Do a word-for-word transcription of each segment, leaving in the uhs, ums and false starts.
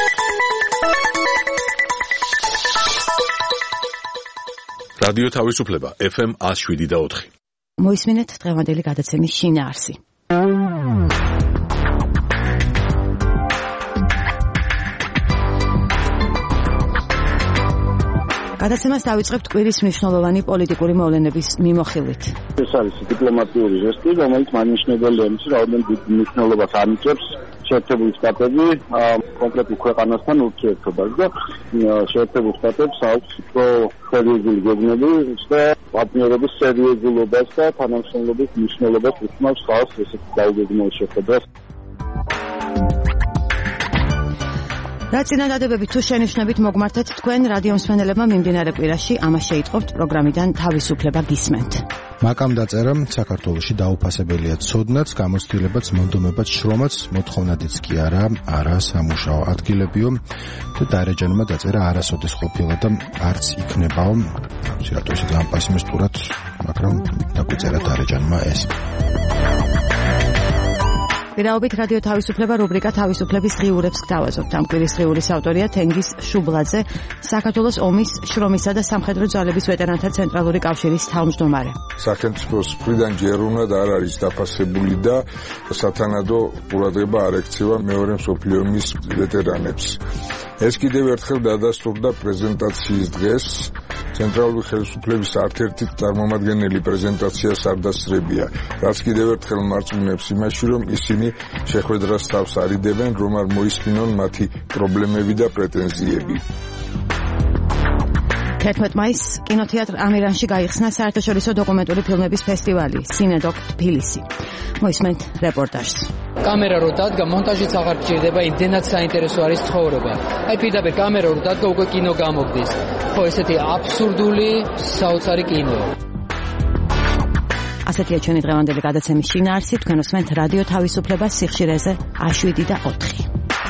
რადიო თავისუფლება ეფ ემ ათს შვიდი და ოთხი. მოისმინეთ დღევანდელი გადაცემის შინაარსი. გადაცემას დავიწყებთ კვირის მნიშვნელოვანი პოლიტიკური მოვლენების მიმოხილვით. ეს არის დიპლომატიური ჟესტი, რომელიც მანიშნებელია იმის, რომ რაოდენობით დიდ მნიშვნელობას ანიჭებს შეერთებული შტატები კონკრეტულ ქვეყანასთან ურთიერთობას და შეერთებულ შტატებს აქვს უფრო სერიოზული გეგმები და პარტნიორობის სერიოზულობას და თანამშრომლობის მნიშვნელობას უთმობს ხალხს ესეთ დაუგეგმო შეხვედრას. რა წინადადებები თუ შენიშვნებით მოგმართეთ თქვენ რადიო მსმენელებმა მიმდინარე კვირაში, ამას შეიტყობთ პროგრამიდან თავისუფლება გისმენთ. მაკამ დაწერა საქართველოში დაუფასებელია ცოდნაც, გამოცდილებაც, მონდომებაც, შრომაც, მოთხოვნადიც კი არა, არა სამუშაო ადგილებიო და დარეჯანმა დაწერა არასოდეს ყოფილა და არც იქნებაო. რატო ისე ძალიან პესიმისტურად, მაგრამ დაგვიწერა დარეჯანმა ეს. ვირაობით რადიო თავისუფლება რუბრიკა თავისუფლების ღიურებს გთავაზობთ. ამ კვირის ღიურის ავტორია თენგიზ შუბლაძე, საქართველოს ომის, შრომისა და სამხედრო ძალების ვეტერანთა ცენტრალური კავშირის თავმჯდომარე. სახელმწიფოს მხრიდან ჯერ უნდა არ არის დაფასებული და სათანადო ყურადღება არ ექცევა მეორე მსოფლიო ომის ვეტერანებს. ეს კიდევ ერთხელ დადასტურდა პრეზენტაციის დღეს. ცენტრალური ხელისუფლების ერთ-ერთი წარმომადგენელი პრეზენტაციას არ დასწრებია, რაც კიდევ ერთხელ მარწმუნებს იმაში, რომ ისინი შეხვედრას თავს არიდებენ, რომ არ მოისმინონ მათი პრობლემები და პრეტენზიები. თერთმეტ მაისს კინოთეატრ ამირანში გაიხსნა საერთაშორისო დოკუმენტური ფილმების ფესტივალი სინედოკ თბილისი. მოისმენთ რეპორტაჟს. კამერა რო დადგა, მონტაჟიც აღარ გჭირდება, იმდენად საინტერესო არის ცხოვრება. აი პირდაპირ კამერა რო დადგა, უკვე კინო გამოგდის. ხო, ესეთი აბსურდული, საოცარი კინოა. ასეთია ჩვენი დღევანდელი გადაცემის შინაარსი, თქვენ უსმენთ რადიო თავისუფლებას სიხშირეზე შვიდი და ოთხი.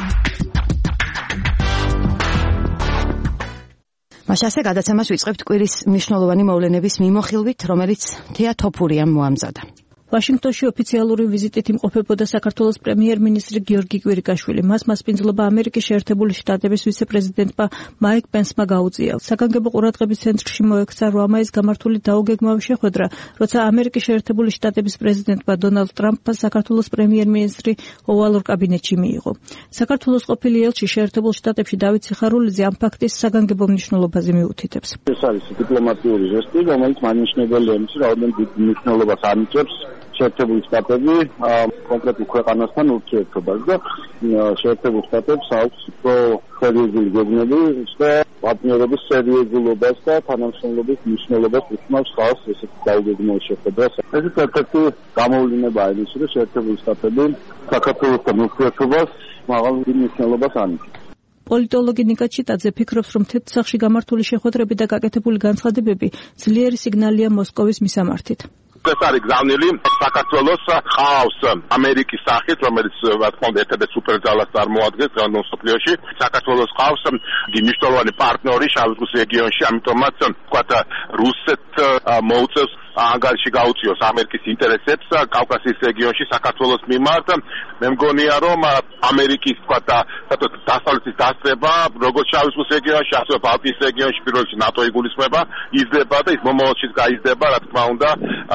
მაშასე გადაცემას ვიწყებთ კვირის მნიშვნელოვანი მოვლენების მიმოხილვით, რომელიც თეა თოფურიამ მოამზადა. ვაშინგტონში ოფიციალური ვიზიტით იმყოფებოდა საქართველოს პრემიერ-მინისტრი გიორგი კვირიკაშვილი. მას მასპინძლობა ამერიკის შეერთებული შტატების ვიცე-პრეზიდენტმა მაიკ პენსმა გაუწია. საგანგებო ყურადღების ცენტრში მოექცა რვა-მაისს გამართული დაუგეგმავი შეხვედრა, როცა ამერიკის შეერთებული შტატების პრეზიდენტმა დონალდ ტრამპმა საქართველოს პრემიერ-მინისტრი ოვალურ კაბინეტში მიიღო. საქართველოს ყოფილი ელჩი შეერთებულ შტატებში დავით სიხარულიძე ამ ფაქტის საგანგებო მნიშვნელობაზე მიუთითებს. ეს არის დიპლომატიური ჟესტი, რომელიც მანიშნებელია იმის, რომ რაოდენობით დიდ მნიშვნელობას ანიჭებს შეერთებული შტატები კონკრეტულ ქვეყანასთან ურთიერთობას და შეერთებულ შტატებს აქვს უფრო სერიოზული გეგმები და პარტნიორობის სერიოზულობას და თანამშრომლობის მნიშვნელობას უთმობს ხალხს ესეთ დაუგეგმო შეხვედრას. ეს ერთ-ერთი გამოვლენაა იმის, რომ შეერთებული შტატები საქართველოსთან ურთიერთობას მაღალ მნიშვნელობას ანიჭებს. პოლიტოლოგი ნიკა ჩიტაძე ფიქრობს, რომ თეთრსახში გამართული შეხვედრები და გაკეთებული განცხადებები ძლიერი სიგნალია მოსკოვის მისამართით. ეს არის გზავნილი საქართველოს ხავს ამერიკის სახით, რომელიც რა თქმა უნდა ერთ-ერთ სუპერძალას წარმოადგენს დღევანდელ მსოფლიოში. საქართველოს ხავს მნიშვნელოვანი პარტნიორი შავი ზღვის რეგიონში, ამიტომაც ვთქვათ რუსეთ მოუწევს ანგარიში გაუწიოს ამერიკის ინტერესებს კავკასიის რეგიონში საქართველოს მიმართ. მე მგონია, რომ ამერიკის ვთქვათ დასავლეთის დასწრება როგორც შავი ზღვის რეგიონში, ასევე ბალტიის რეგიონში პირველ რიგში ნატო იგულისხმება, იზრდება და ის მომავალშიც გაიზრდება, რა თქმა უნდა.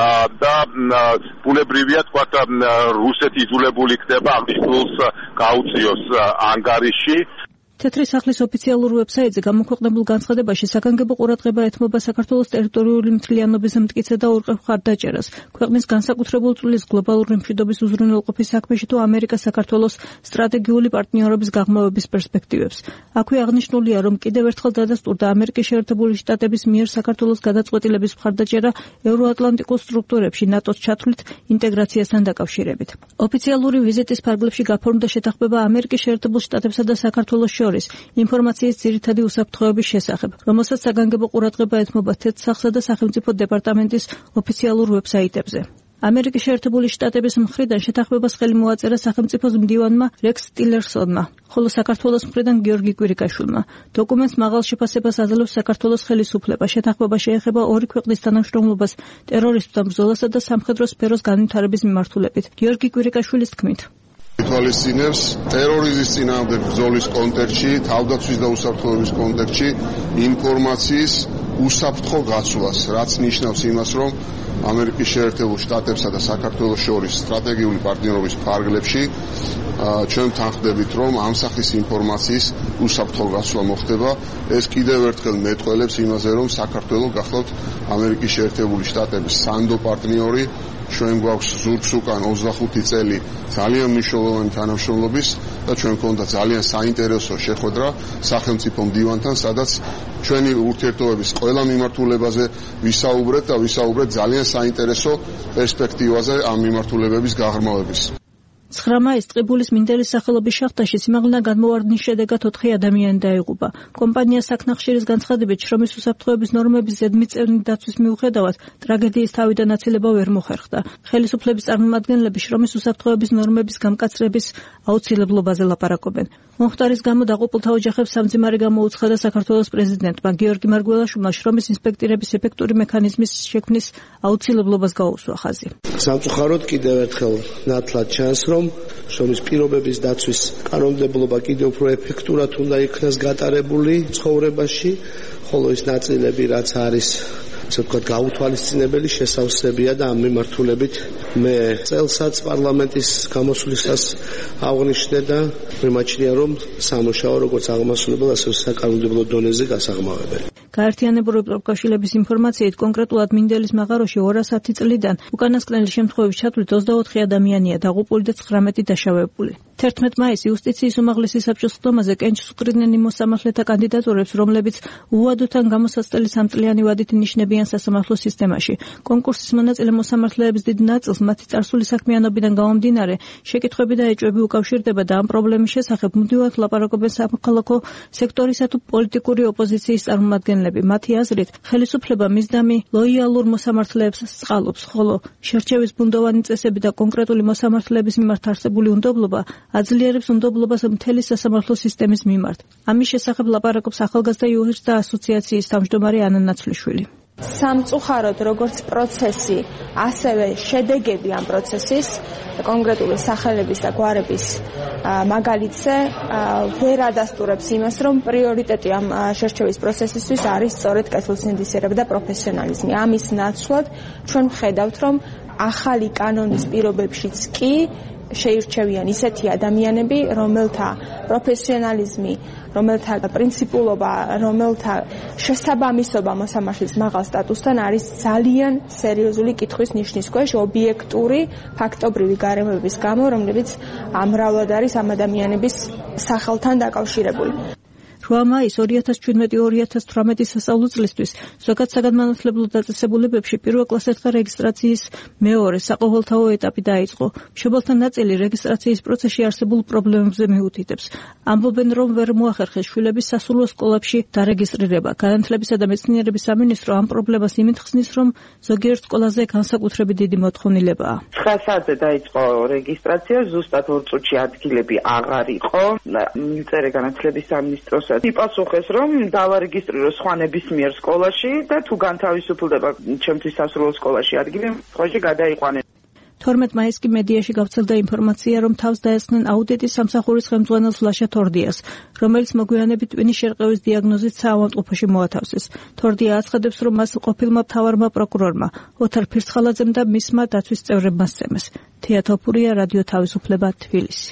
და ბუნებრივია თქვათ რუსეთი იძულებული ხდება ამ შულს გაუწიოს ანგარიში. თეთრი სახლის ოფიციალურ ვებსაიტზე გამოქვეყნებულ განცხადებაში საგანგებო ყურადღება ეთმობა საქართველოს ტერიტორიული მთლიანობის მტკიცე და ურყევ მხარდაჭერას, ქვეყნის განსაკუთრებულ წვლის გლობალური მშვიდობის უზრუნველყოფის საქმეში თუ ამერიკას საქართველოს სტრატეგიული პარტნიორობის გაღრმავების პერსპექტივებს. აქვე აღნიშნულია, რომ კიდევ ერთხელ დადასტურდა ამერიკის შეერთებული შტატების მიერ საქართველოს გადაწყვეტილების მხარდაჭერა ევროატლანტიკურ სტრუქტურებში ნატოს ჩათვლით ინტეგრაციასთან დაკავშირებით. ოფიციალური ვიზიტის ფარგლებში გაფორმდა შეთანხმება ამერიკის შეერთებულ შტატებსა და საქართველოს შორის ინფორმაციის ძირითადი უსაფრთხოების შესახებ, რომელსაც საგანგებო ყურადღება ეთმობა თეთრსახსა და სახელმწიფო დეპარტამენტის ოფიციალურ ვებსაიტებზე. ამერიკის შეერთებული შტატების მხრიდან შეთანხმებას ხელი მოაწერა სახელმწიფოს მდივანმა რექს ტილერსონმა, ხოლო საქართველოს მხრიდან გიორგი კვირიკაშვილმა. დოკუმენტს მაღალ შეფასებას აძლევს საქართველოს ხელისუფლება. შეთანხმება შეეხება ორი ქვეყნის თანამშრომლობას ტერორისტთა ბრძოლასა და სამხედრო სფეროს განვითარების მიმართულებით. გიორგი კვირიკაშვილის თქმით, ითვალისწინებს ტერორიზმის წინააღმდეგ ბრძოლის კონტექსტში, თავდაცვის და უსაფრთხოების კონტექსტში ინფორმაციის უსაფრთხო გაცვლას, რაც ნიშნავს იმას, რომ ამერიკის შეერთებულ შტატებსა და საქართველოს შორის სტრატეგიული პარტნიორობის ფარგლებში ჩვენ თანხდებით, რომ ამ სახის ინფორმაციის უსაფრთხო გაცვლა მოხდება. ეს კიდევ ერთხელ მეტყველებს იმაზე, რომ საქართველო გახლავთ ამერიკის შეერთებული შტატების სანდო პარტნიორი. ჩვენ გვაქვს ზურგს უკან ოცდახუთი წელი ძალიან მნიშვნელოვანი თანამშრომლობის და ჩვენ გვქონდა ძალიან საინტერესო შეხვედრა სახელმწიფო მდივანთან, სადაც ჩვენი ურთიერთობების ყველა მიმართულებაზე ვისაუბრეთ და ვისაუბრეთ ძალიან საინტერესო პერსპექტივაზე ამ მიმართულებების გაღრმავების. ცხრა მაისს ტყიბულის მინდერის სახელობის შახტაში სიმაღლიდან განმოვარდნის შედეგად ოთხი ადამიანი დაიღუპა. კომპანია საქნახშირის განცხადებით, შრომის უსაფრთხოების ნორმების ზედმიწევნით დაცვის მიუხედავად, ტრაგედიის თავიდან აცილება ვერ მოხერხდა. ხელისუფლების წარმომადგენლები შრომის უსაფრთხოების ნორმების გამკაცრების აუცილებლობაზე ლაპარაკობენ. მომხდარის გამო დაყუპულთა ოჯახებს სამძიმარე გამოუცხადა საქართველოს პრეზიდენტმა გიორგი მარგველაშვილმა შრომის ინსპექტირების ეფექტური მექანიზმის შექმნის აუცილებლობას გაუსვა ხაზი. სამწუხაროდ კიდევ ერთხელ ნათლად ჩანს, რომ შრომის პირობების დაცვის კანონმდებლობა კიდევ უფრო ეფექტურად უნდა იქნას გატარებული ცხოვრებაში, ხოლო ის ნაწილები, რაც არის ასე ვთქვათ, გაუთვალისწინებელი, შესავსებია და ამ მიმართულებით მე წელსაც პარლამენტის გამოსვლისას აღნიშნე და მიმაჩნია, რომ სამუშაო როგორც აღმასრულებელ, ასევე საკანონმდებლო დონეზე გასაღმავებელი. გაერთიანებული პროფკავშირების ინფორმაციით, კონკრეტულად მინდელის მაღაროში ორას ათი წლიდან უკანასკნელი შემთხვევების ჩათვლით ოცდაოთხი ადამიანია დაღუპული და ცხრამეტი დაშავებული. თერთმეტ მაისს იუსტიციის უმაღლესი საბჭოს ხდომაზე კენჭს უყრიდნენ იმ მოსამართლეთა კანდიდატურებს, რომლებიც უვადოთან გამოსაცდელი სამწლიანი ვადით ინიშნებიან სასამართლო სისტემაში. კონკურსის მონაწილე მოსამართლეების დიდ ნაწილს მათი წარსული საქმიანობიდან გამომდინარე შეკითხვები და ეჭვები უკავშირდება და ამ პრობლემის შესახებ მუდმივად ლაპარაკობენ სამოქალაქო სექტორისა თუ პოლიტიკური ოპოზიციის წარმომადგენლები. მათი აზრით, ხელისუფლება მისდამი ლოიალურ მოსამართლეებს სწყალობს, ხოლო შერჩევის ბუნდოვანი წესები და კონკრეტული მოსამართლეების მიმართ არსებული უნდობლობა აძლიერებს უნდობლობას მთელი სასამართლო სისტემის მიმართ. ამის შესახებ ლაპარაკობს ახალგაზრდა იურისტთა ასოციაციის თავმჯდომარე ანა ნაცვლიშვილი. სამწუხაროდ როგორც პროცესი, ასევე შედეგები ამ პროცესის კონკრეტული სახელების და გვარების მაგალითზე ვერ ადასტურებს იმას, რომ პრიორიტეტი ამ შერჩევის პროცესისთვის არის სწორედ კეთილსინდისიერება და პროფესიონალიზმი. ამის ნაცვლად ჩვენ ვხედავთ, რომ ახალი კანონის პირობებშიც კი შეირჩევიან ისეთი ადამიანები, რომელთა პროფესიონალიზმი, რომელთა პრინციპულობა, რომელთა შესაბამისობა მოსამართლის მაღალ სტატუსთან არის ძალიან სერიოზული კითხვის ნიშნის ქვეშ, ობიექტური, ფაქტობრივი გარემოების გამო, რომლებიც მრავლად არის ამ ადამიანების სახელთან დაკავშირებული. რვა მაისს ორი ათას ჩვიდმეტი ორი ათას თვრამეტი სასწავლო წლისთვის ზოგად საგანმანათლებლო დაწესებულებებში პირველ კლასელთა რეგისტრაციის მეორე საყოველთაო ეტაპი დაიწყო. მშობელთა ნაწილი რეგისტრაციის პროცესში არსებულ პრობლემებზე მიუთითებს. ამბობენ, რომ ვერ მოახერხეს შვილების სასულო სკოლებში დარეგისტრირება. განათლებისა და მეცნიერების სამინისტრო ამ პრობლემას იმით ხსნის, რომ ზოგიერთ სკოლაზე განსაკუთრებით დიდი მოთხოვნილებაა. ცხრა საათზე დაიწყო რეგისტრაცია, ზუსტად ორ წუთში ადგილები აღარ იყო. მიწერე განათლების სამინისტროს იპასუხეს, რომ დავარეგისტრირო სხვა ნებისმიერ სკოლაში და თუ განთავისუფლდება ჩემთვის სასრულო სკოლაში ადგილი, სხვაში გადაიყვანე. თორმეტ მაისს კი მედიაში გავრცელდა ინფორმაცია, რომ თავს დაესხნენ აუდიტის სამსახურის ხელმძღვანელს ლაშა თორდიას, რომელიც მოგვიანებით ტვინის შერყევის დიაგნოზით საავადმყოფოში მოათავსეს. თორდია აცხადებს, რომ მას ყოფილმა მთავარმა პროკურორმა ოთარ ფირცხალაძემ და მისმა დაცვის წევრებმა სცემეს. თეა თოფურია, რადიო თავისუფლება, თბილისი.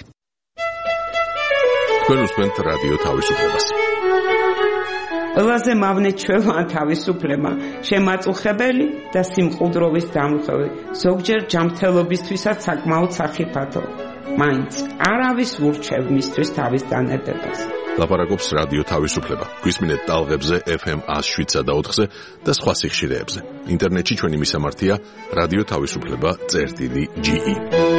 თქვენ უსმენთ რადიო თავისუფლებას. ყველაზე მავნე ჩვევა თავისუფლება, შემაწუხებელი და სიმყუდროვის დამხევი, ზოგჯერ ჯანმრთელობისთვისაც საკმაოდ სახიფათო. მაინც არავის ურჩევ მისთვის თავის დანებებას. ლაპარაკობს რადიო თავისუფლება. გვისმინეთ ტალღებზე ეფ ემ ას შვიდსა და ოთხზე და სხვა სიხშირეებზე. ინტერნეტში ჩვენი მისამართია რადიო თავისუფლება წერტილი ჯი ი.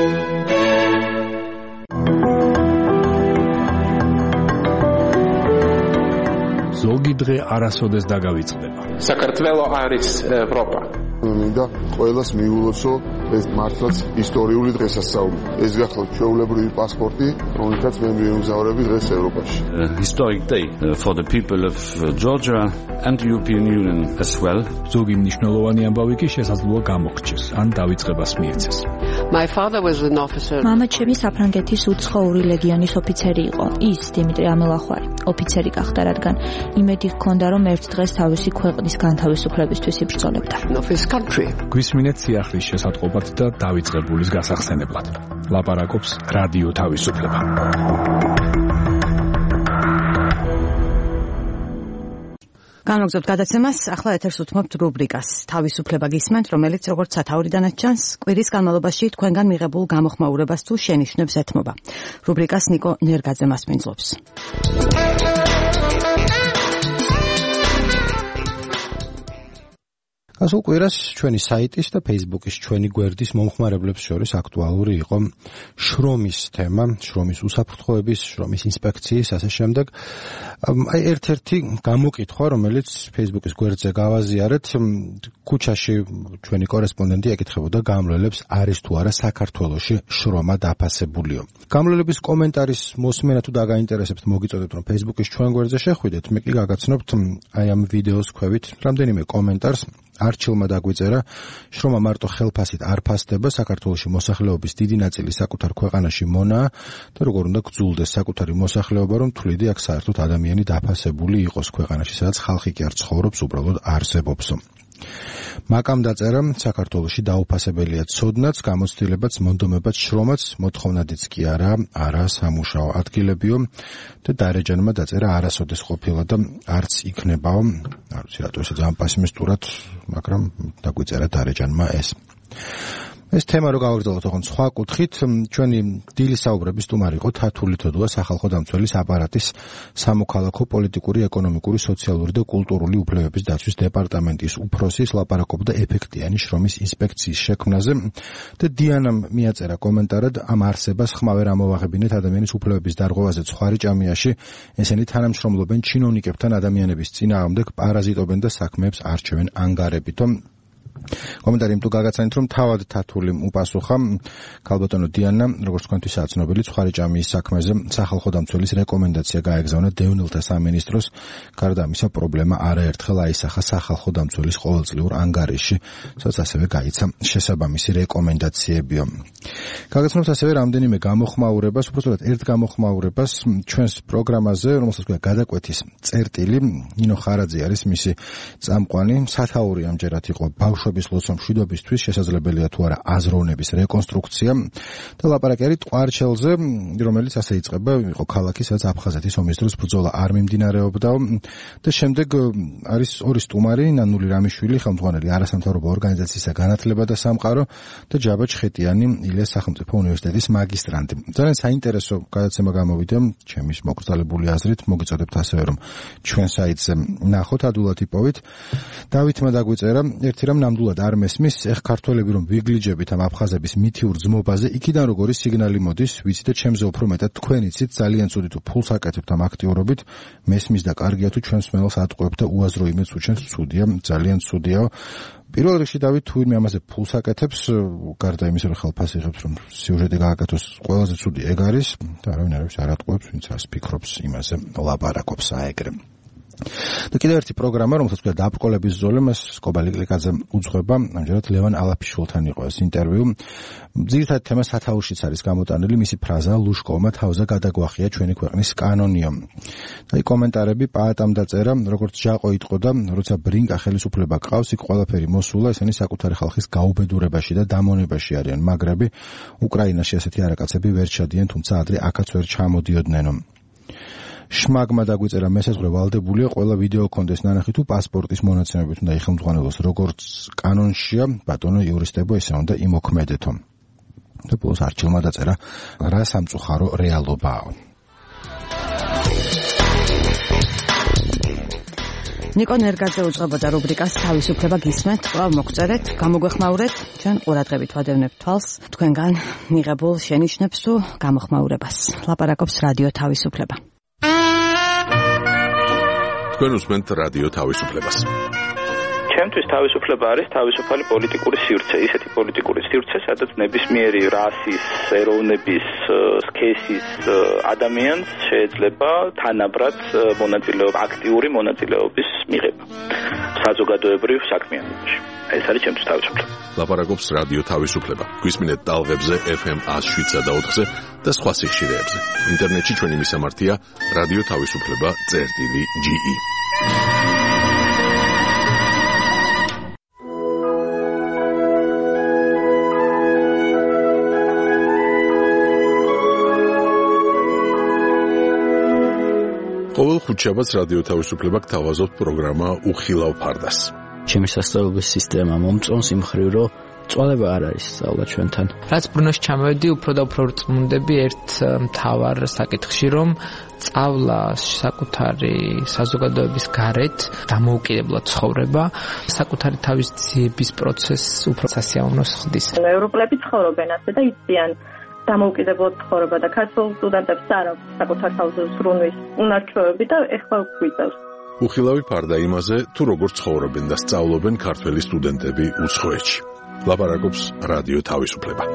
ზოგი დღე არასოდეს დაგავიწყდება. საქართველო არის ევროპა. მინდა ყველას მიულოცო ეს მართლაც ისტორიული დღესასწაული. ეს გახლავთ ჩვეულებრივი პასპორტი, რომელთაც მე მივიმგზავრები დღეს ევროპაში. A historic day for the people of Georgia and the European Union as well. ზოგი მნიშვნელოვანი ამბავი კი შესაძლოა გამოგრჩეს, ან დავიწყებას მიეცეს. My father was an officer. მამა ჩემი საფრანგეთის უცხოური ლეგიონის ოფიცერი იყო. ის დიმიტრი ამელახვარი, ოფიცერი გახდა, რადგან იმედი ჰქონდა, რომ ერთ დღეს თავისი ქვეყნის განთავისუფლებისთვის იბრძოლებდა. გვისმინეთ სიახლის შესატყობად და დავიწყებულის გასახსენებლად. ლაპარაკობს რადიო თავისუფლება. განვაგრძობთ გადაცემას, ახლა ეთერს უთმობთ რუბრიკას თავისუფლება გისმენთ, რომელიც როგორც სათაურიდანაც ჩანს, კვირის განმავლობაში თქვენგან მიღებულ გამოხმაურებას თუ შენიშვნებს ეთმობა. რუბრიკას ნიკო ნერგაძე მასპინძლობს. გასულ კვირას ჩვენი საიტის და Facebook-ის ჩვენი გვერდის მომხმარებლებს შორის აქტუალური იყო შრომის თემა, შრომის უსაფრთხოების, შრომის ინსპექციის, ასე შემდეგ. აი ერთ-ერთი გამოკითხვა, რომელიც Facebook-ის გვერდზე გავაზიარეთ, ქუჩაში ჩვენი კორესპონდენტი ეკითხებოდა გამლელებს, არის თუ არა საქართველოში შრომა დაფასებულიო. გამლელების კომენტარის მოსმენა თუ დაგაინტერესებთ, მოგიწოდეთ, რომ Facebook-ის ჩვენ გვერდზე შეხვიდეთ, მე კი გაგაცნობთ აი ამ ვიდეოს ქვევით რამდენიმე კომენტარს. არჩილმა დაგვიწერა, შრომა მარტო ხელფასით არ ფასდება, საქართველოში მოსახლეობის დიდი ნაწილი საკუთარ ქვეყანაში მონაა და როგორ უნდა გძულდეს საკუთარი მოსახლეობა, რომ თვლიდი აქ საერთოდ ადამიანი დაფასებული იყოს ქვეყანაში, სადაც ხალხი კი არ ცხოვრობს, უბრალოდ არსებობსო. მაკამ დაწერა, საქართველოში დაუფასებელია ცოდნაც, გამოცდილებაც, მონდომებაც, შრომაც, მოთხოვნადიც კი არა, არა სამუშაო ადგილებიო და დარეჯანმა დაწერა, არასოდეს ყოფილა და არც იქნებაო. არ ვიცი რატო ესე ძალიან პესიმისტურად, მაგრამ დაგვიწერა დარეჯანმა ეს. ეს თემა რო გავაგრძელოთ ოღონდ სხვა კუთხით, ჩვენი დილის საუბრების სტუმარი იყო თათული თოდუა, სახალხო დამცველის აპარატის სამოქალაქო, პოლიტიკური, ეკონომიკური, სოციალური და კულტურული უფლებების დაცვის დეპარტამენტის უფროსის, ლაპარაკობდა ეფექტიანი შრომის ინსპექციის შექმნაზე და დიანამ მიაწერა კომენტარად, ამ არსებას ხმავერ ამოვაღებინეთ ადამიანის უფლებების დარღვევაზე ცხვარიჭამიაში, ესენი თანამშრომლობენ ჩინოვნიკებთან ადამიანების წინააღმდეგ, პარაზიტობენ და საქმეებს არჩევენ ანგარებითო. კომენტარი თუ გაგაცანით, რომ თავად თათულიმ უპასუხა, ქალბატონო დიანა, როგორც თქვენთვისაა ცნობილი, ცხვარიჭამიის საქმეზე სახალხო დამცველის რეკომენდაცია გაეგზავნა დევნილთა სამინისტროს, გარდა ამისა პრობლემა არაერთხელ აისახა სახალხო დამცველის ყოველწლიურ ანგარიშში, სადაც ასევე გაიცა შესაბამისი რეკომენდაციებიო. გაგაცნობთ ასევე რამდენიმე გამოხმაურებას, უბრალოდ ერთ გამოხმაურებას ჩვენს პროგრამაზე, რომელსაც ქვია გადაკვეთის წერტილი, ნინო ხარაძე არის მისი წამყვანი, სათაური ამჯერად იყო ბავშვების ლოცვა მშვიდობისთვის, შესაძლებელია თუ არა აზროვნების რეკონსტრუქცია და ლაპარაკი არის ტყვარჩელზე, რომელიც ასე იწყება, იყო ქალაქი, სადაც აფხაზეთის ომის დროს ბრძოლა არ მიმდინარეობდა და შემდეგ არის ორი სტუმარი, ნანული რამიშვილი, ხელმძღვანელი არასამთავრობო ორგანიზაციისა განათლება და სამყარო და ჯაბა ჩხეტიანი, ილიას სახელმწიფო უნივერსიტეტის მაგისტრანტი. ძალიან საინტერესო გადაცემა გამოვიდა, ჩემის მოკრძალებული აზრით, მოგიწოდებთ ასევე რომ ჩვენ საიტზე ნახოთ ადულად იპოვით. დავითმა დაგვიწერა, ერთი რამ ნამდვილად არ მესმის, ეხ ქართველები რომ ვიგლიჯებით ამ აფხაზების მითიურ ძმობაზე, იქიდან როგორი სიგნალი მოდის, ვიცი და ჩემზე უფრო მეტად თქვენ იცით, ძალიან ცუდი თუ ფულს აკეთებთ ამ აქტიურობით, მესმის და კარგია თუ ჩვენს მელს ატყუებთ და უაზრო იმედს უჩენს, ცუდია, ძალიან ცუდიაო. პირველ რიგში დავით თუ ვინმე ამაზე ფულს აკეთებს, გარდა იმისა რომ ხელფასი იღებს, რომ სიუჟეტი გააკეთოს, ყველაზე ცუდი ეგ არის და არავინ არის არ ატყუებს, ვინც რას ფიქრობს, იმაზე ლაპარაკობს აეგრე. და კიდევ ერთი პროგრამა, რომელსაც ქვია დაბრკოლების ზოლი, მას სკობალი კლიკაძე უძღვება, ამჯერად ლევან ალაფიშვილთან იყო ეს ინტერვიუ. ძირითადი თემა სათაურშიც არის გამოტანილი, მისი ფრაზა ლუშკოვმა თავზე გადაგვახია ჩვენი ქვეყნის კანონიო. და აი კომენტარები პაატამ დაწერა, როგორც ჯაყო იტყოდა, როცა ბრინკა ხელისუფლება ყავს, იქ ყველაფერი მოსულა, ესენი საკუთარი ხალხის გაუბედურებაში და დამონებაში არიან მაგრები. უკრაინაში ასეთი არაკაცები ვერ ჩადიან, თუმცა ადრე აქაც ვერ ჩამოდიოდნენ. შმაგმა დაგვიწერა, მესაზღვრე ვალდებულია, ყველა ვიდეო კონდეს ნანახი თუ პასპორტის მონაცემებით უნდა იხელმძღვანელოს, როგორც კანონშია, ბატონო იურისტებო, ესე უნდა იმოქმედეთო. და ბოლოს არჩილმა დაწერა, რა სამწუხარო რეალობაა. ნიკო ნერგაძე უძღვებოდა რუბრიკას თავისუფლება გისმენთ, კვლავ მოგწერეთ, გამოგვეხმაურეთ, ჩვენ ყურადღებით ვადევნებთ თვალს თქვენგან მიღებულ შენიშვნებს თუ გამოხმაურებას. ლაპარაკობს რადიო თავისუფლება. თქვენ უსმენთ რადიო თავისუფლებას. ჩემთვის თავისუფლება არის თავისუფალი პოლიტიკური სივრცე, ისეთი პოლიტიკური სივრცე, სადაც ნებისმიერი რასის, ეროვნების, სქესის ადამიანს შეიძლება თანაბრად მონაწილეობა, აქტიური მონაწილეობის მიღება საზოგადოებრივ საქმიანობაში. ეს არის ჩემთვის თავისუფლება. ლაპარაკობს რადიო თავისუფლება. გვისმინეთ ტალღებზე ეფ ემ one oh seven point four-ზე და სხვა სიხშირეებზე. ინტერნეტში ჩვენი მისამართია რადიო თავისუფლება წერტილი ჯი ი. ყოველ ხუთშაბათს რადიო თავისუფლება გთავაზობთ პროგრამა უხილავ ფარდას. ჩემი სასწავლებლების სისტემა მომწონს იმ მხრივ, რომ წვალება არ არის სწავლა ჩვენთან. რაც ბრუნოში ჩამოვედი, უფრო და უფრო რწმუნდები ერთ მთავარ საკითხში, რომ სწავლა საკუთარი საზოგადოების გარეთ დამოუკიდებლად ცხოვრება, საკუთარი თავის ძიების პროცესს უფრო სასიამოვნოს ხდის. ევროპელები ცხოვრობენ ასე და იციან დამოუკიდებლად ცხოვრება და ქართულ სტუდენტებს არ აქვს საკუთარ თავზე ზრუნვის უნარჩვევები და ეხლა გვიწევს. უხილავი ფარდა იმაზე, თუ როგორ ცხოვრობენ და სწავლობენ ქართველი სტუდენტები უცხოეთში. ლაპარაკობს რადიო თავისუფლება.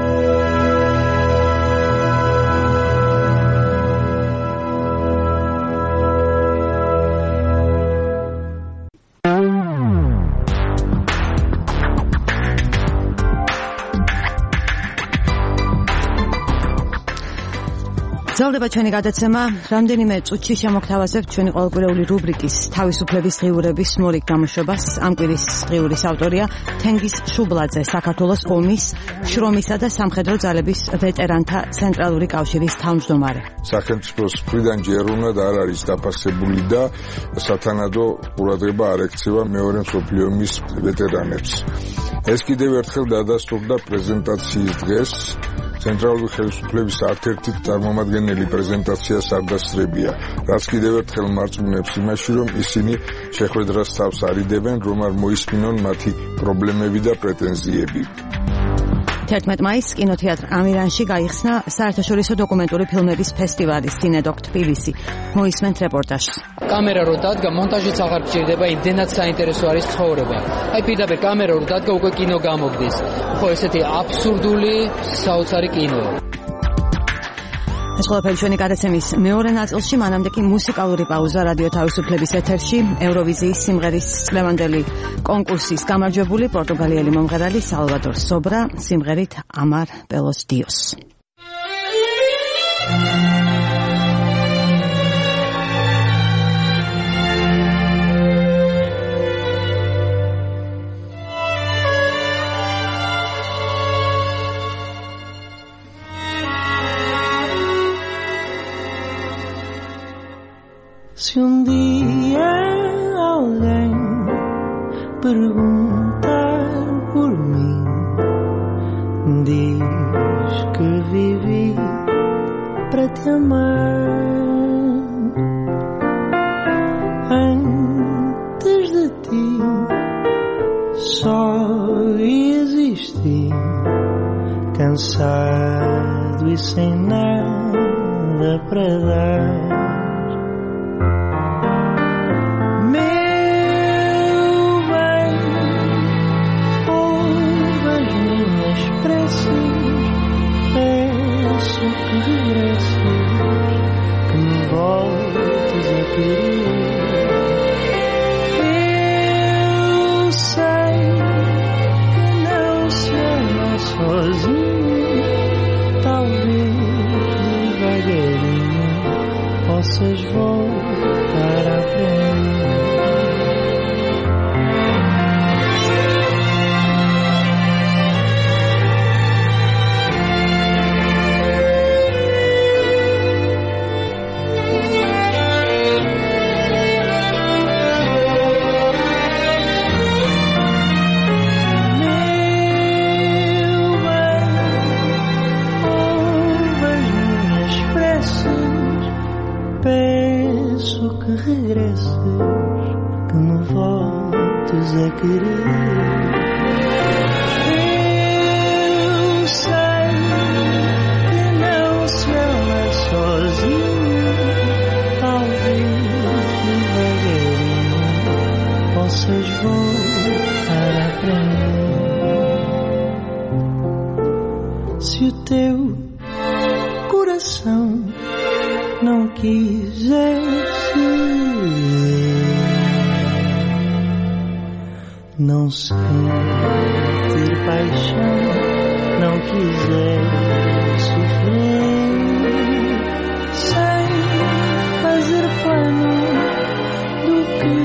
გრძელდება ჩვენი გადაცემა. რამდენიმე წუთში შემოგთავაზებთ ჩვენი ყოველკვირეული რუბრიკის თავისუფლების ღიურების მორიგ გამოშვებას. ამ კვირის ღიურის ავტორია თენგიზ შუბლაძე, საქართველოს ომის, შრომისა და სამხედრო ძალების ვეტერანთა ცენტრალური კავშირის თავმჯდომარე. სახელმწიფოს მხრიდან ჯერ უნდა არ არის დაფასებული და სათანადო ყურადღება არ ექცევა მეორე მსოფლიო ომის ვეტერანებს. ეს კიდევ ერთხელ დადასტურდა პრეზენტაციის დღეს. ცენტრალური ხელისუფლების ერთ-ერთი წარმომადგენელი პრეზენტაციას არ დასწრებია, რაც კიდევ ერთხელ მარწმუნებს იმაში, რომ ისინი შეხვედრას თავს არიდებენ, რომ არ მოისმინონ მათი პრობლემები და პრეტენზიები. თერთმეტ მაისს კინოთეატრ ამირანში გაიხსნა საერთაშორისო დოკუმენტური ფილმების ფესტივალი CineDoc თბილისი. მოისმენთ რეპორტაჟს. კამერა რო დადგა, მონტაჟიც აღარ გჭირდება, იმდენად საინტერესო არის ცხოვრება. აი პირდაპირ კამერა რო დადგა, უკვე კინო გამოგდის. ხო, ესეთი აბსურდული საოცარი კინოა. ეს ყველაფერი ჩვენი გადაცემის მეორე ნაწილში, მანამდე კი მუსიკალური პაუზა რადიო თავისუფლების ეთერში. ევროვიზიის სიმღერის წლევანდელი კონკურსის გამარჯვებული პორტუგალიელი მომღერალი სალვადორ სობრა სიმღერით ამარ პელოს დიოს. Se um dia alguém perguntar por mim, diz que vivi para te amar. Antes de ti só existi, cansado e sem nada para dar. Peço que regresses, que me voltes a querer. Eu sei que não se ama sozinho, talvez devagarinho possas voltar a aprender. Peço que regresses, que me voltes a querer. Eu sei que não se ama sozinho, talvez devagarinho possas voltar. quisesse, não sentir paixão, não quiser sofrer, sem fazer plano do que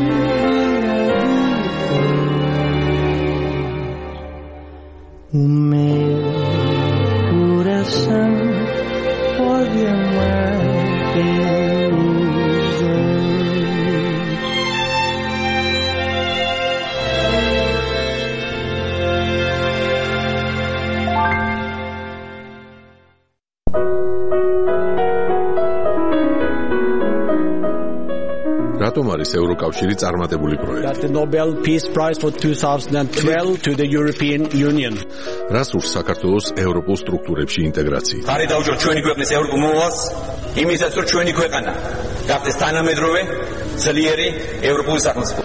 o meu coração pode amar pelos dois. რატომ არის ევროკავშირი წარმატებული პროექტი? The Nobel Peace Prize for twenty twelve to the European Union. რას ურს საქართველოს ევროპულ სტრუქტურებში ინტეგრაციით? ხარი დაუჭიროთ ჩვენი ქვეყნის ევროპულ მოვალს, იმისაც რომ ჩვენი ქვეყანა გახდეს თანამედროვე, ძლიერი ევროპული სახელმწიფო.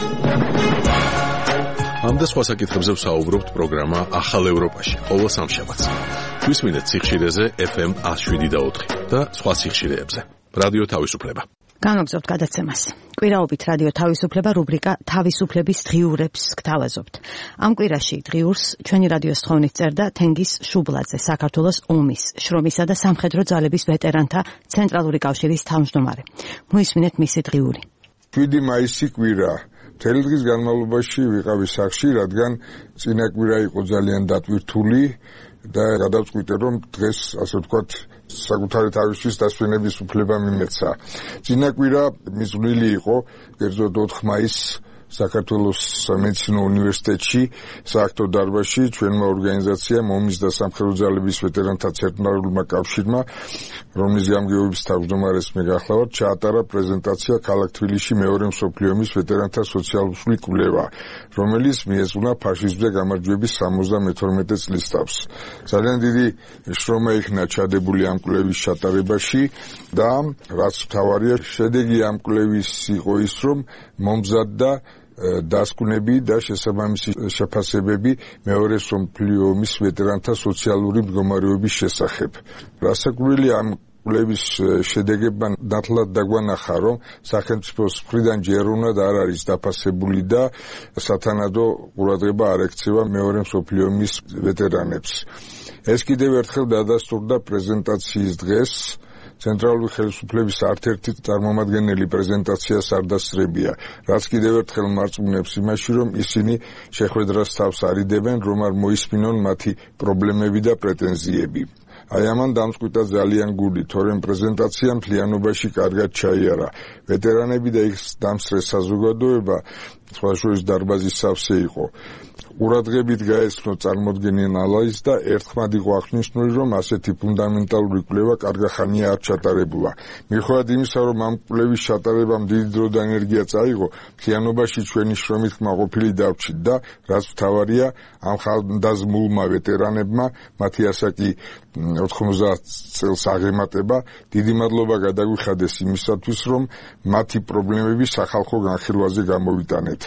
ამ და სხვა საკითხებზე ვსაუბრობთ პროგრამა ახალ ევროპაში, ყოველ სამშაბათს. გვისმინეთ სიხშირეზე ეფ ემ one oh seven და four და სხვა სიხშირეებზე. რადიო თავისუფლება. განაგზობთ გადაცემას. კვირაობით რადიო თავისუფლება რუბრიკა თავისუფლების დღიურებს გთავაზობთ. ამ კვირაში დღიურს ჩვენი რადიოს თხოვნით წერდა თენგიზ შუბლაძე, საქართველოს ომის, შრომისა და სამხედრო ძალების ვეტერანთა ცენტრალური კავშირის თავმჯდომარე. მოისმინეთ მისი დღიური. შვიდი მაისი კვირა. მთელი დღის განმავლობაში ვიყავი სახლში, რადგან წინა კვირა იყო ძალიან დატვირთული და გადავწყვიტე, რომ დღეს ასე ვთქვათ საკუთარი თავისთვის დასვენების უფლება მიმეცა. წინა კვირა მიზნული იყო, კერძოდ ოთხ მაისს საქართველოს სამედიცინო უნივერსიტეტში, სააქტო დარბაზში ჩვენმა ორგანიზაციამ ომის და სამხედრო ძალების ვეტერანთა ცენტრალურმა კავშირმა, რომლის გამგეობის თავმჯდომარეს მე გახლავართ, ჩაატარა პრეზენტაცია ქალაქ თბილისში მეორე მსოფლიო ომის ვეტერანთა სოციალური კვლევა, რომელიც მიეძღვნა ფაშიზმზე გამარჯვების სამოცდამეთორმეტე წლის თავს. ძალიან დიდი შრომა იქნა ჩადებული ამ კვლევის ჩატარებაში და რაც მთავარია, შედეგი ამ კვლევის იყო ის, რომ მომზადდა დასკვნები და შესაბამისი შეფასებები მეორე მსოფლიო ომის ვეტერანთა სოციალური მდგომარეობის შესახებ. რასაკვირველია, ამ კვლევის შედეგებმა ნათლად დაგვანახა, რომ სახელმწიფოს მხრიდან ჯერუნად არ არის დაფასებული და სათანადო ყურადღება არ ექცევა მეორე მსოფლიო ომის ვეტერანებს. ეს კიდევ ერთხელ დადასტურდა პრეზენტაციის დღეს. ცენტრალური ხელისუფლების ერთ-ერთი წარმომადგენელი პრეზენტაციას არ დასწრებია, რაც კიდევ ერთხელ მარწმუნებს იმაში, რომ ისინი შეხვედრას თავს არიდებენ, რომ არ მოისმინონ მათი პრობლემები და პრეტენზიები. აი ამან დამწყვიტა ძალიან გული, თორემ პრეზენტაცია მთლიანობაში კარგად ჩაიარა. ვეტერანები და იქ დამსწრე საზოგადოება სხვა შორის დარბაზის სავსე იყო. ყურადღებით გაეცნო წარმოდგენილ ანალიზს და ერთხმად იყო აღნიშნული, რომ ასეთი ფუნდამენტალური კვლევა კარგა ხანია არ ჩატარებულა. მიუხედავად იმისა, რომ ამ კვლევის ჩატარებამ დიდი დრო და ენერგია წაიღო, მთლიანობაში ჩვენი შრომით კმაყოფილი დავჭით და რაც მთავარია, ამ ხალხდაზმულმა ვეტერანებმა მათი ასაკი ოთხმოცდაათ წელს აღემატება, დიდი მადლობა გადაგვიხადეს იმისათვის, რომ მათი პრობლემები სახალხო განხილვაზე გამოვიტანეთ.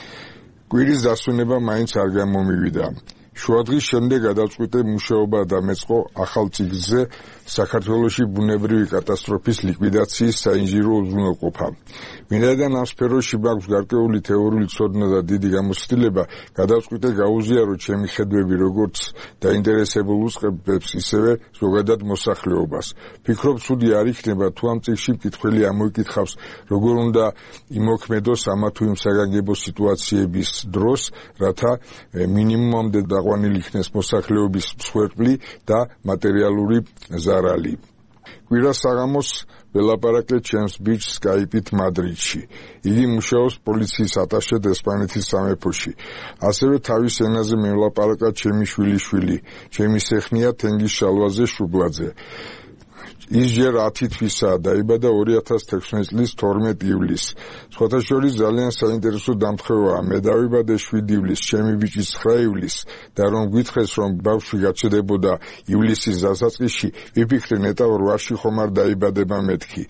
კვირის დასვენება მაინც არ გამომივიდა. შუადღის შემდეგ გადავწყვიტე მუშაობა დამეწყო ახალ წიგნზე საქართველოში ბუნებრივი კატასტროფის ლიკვიდაციის საინჟინრო უზრუნველყოფა. ვინაიდან ამ სფეროში მაქვს გარკვეული თეორიული ცოდნა და დიდი გამოცდილება, გადავწყვიტე გაუზიარო ჩემი ხედვები როგორც დაინტერესებულ უწყებებს, ისევე ზოგადად მოსახლეობას. ვფიქრობ, ცუდი არ იქნება, თუ ამ წიგნში მკითხველი ამოიკითხავს, როგორ უნდა იმოქმედოს ამა თუ იმ საგანგებო სიტუაციების დროს, რათა მინიმუმამდე დაყვანილი იქნეს მოსახლეობის მსხვერპლი და მატერიალური ზარალი. კვირას საღამოს ველაპარაკე ჩემს ბიჭს სკაიპით მადრიდში. იგი მუშაობს პოლიციის ატაშედ ესპანეთის სამეფოში. ასევე თავის ენაზე მევლაპარაკა ჩემი შვილიშვილი, ჩემი სეხნია თენგიზ შალვაზე შუბლაძე. ის ჯერ ათი თვისაა, დაიბადა ორი ათას თექვსმეტი წლის თორმეტ ივლისს. სხვათა შორის ძალიან საინტერესო დამთხევაა. მე დავიბადე შვიდი ივლისს, ჩემი ბიჭი ცხრა ივლისს და რომ გითხრეს, რომ ბავშვი გაჩნდებოდა ივლისის დასაწყისში, ვიფიქრე ნეტავ რვაში ხომ არ დაიბადება მეთქი.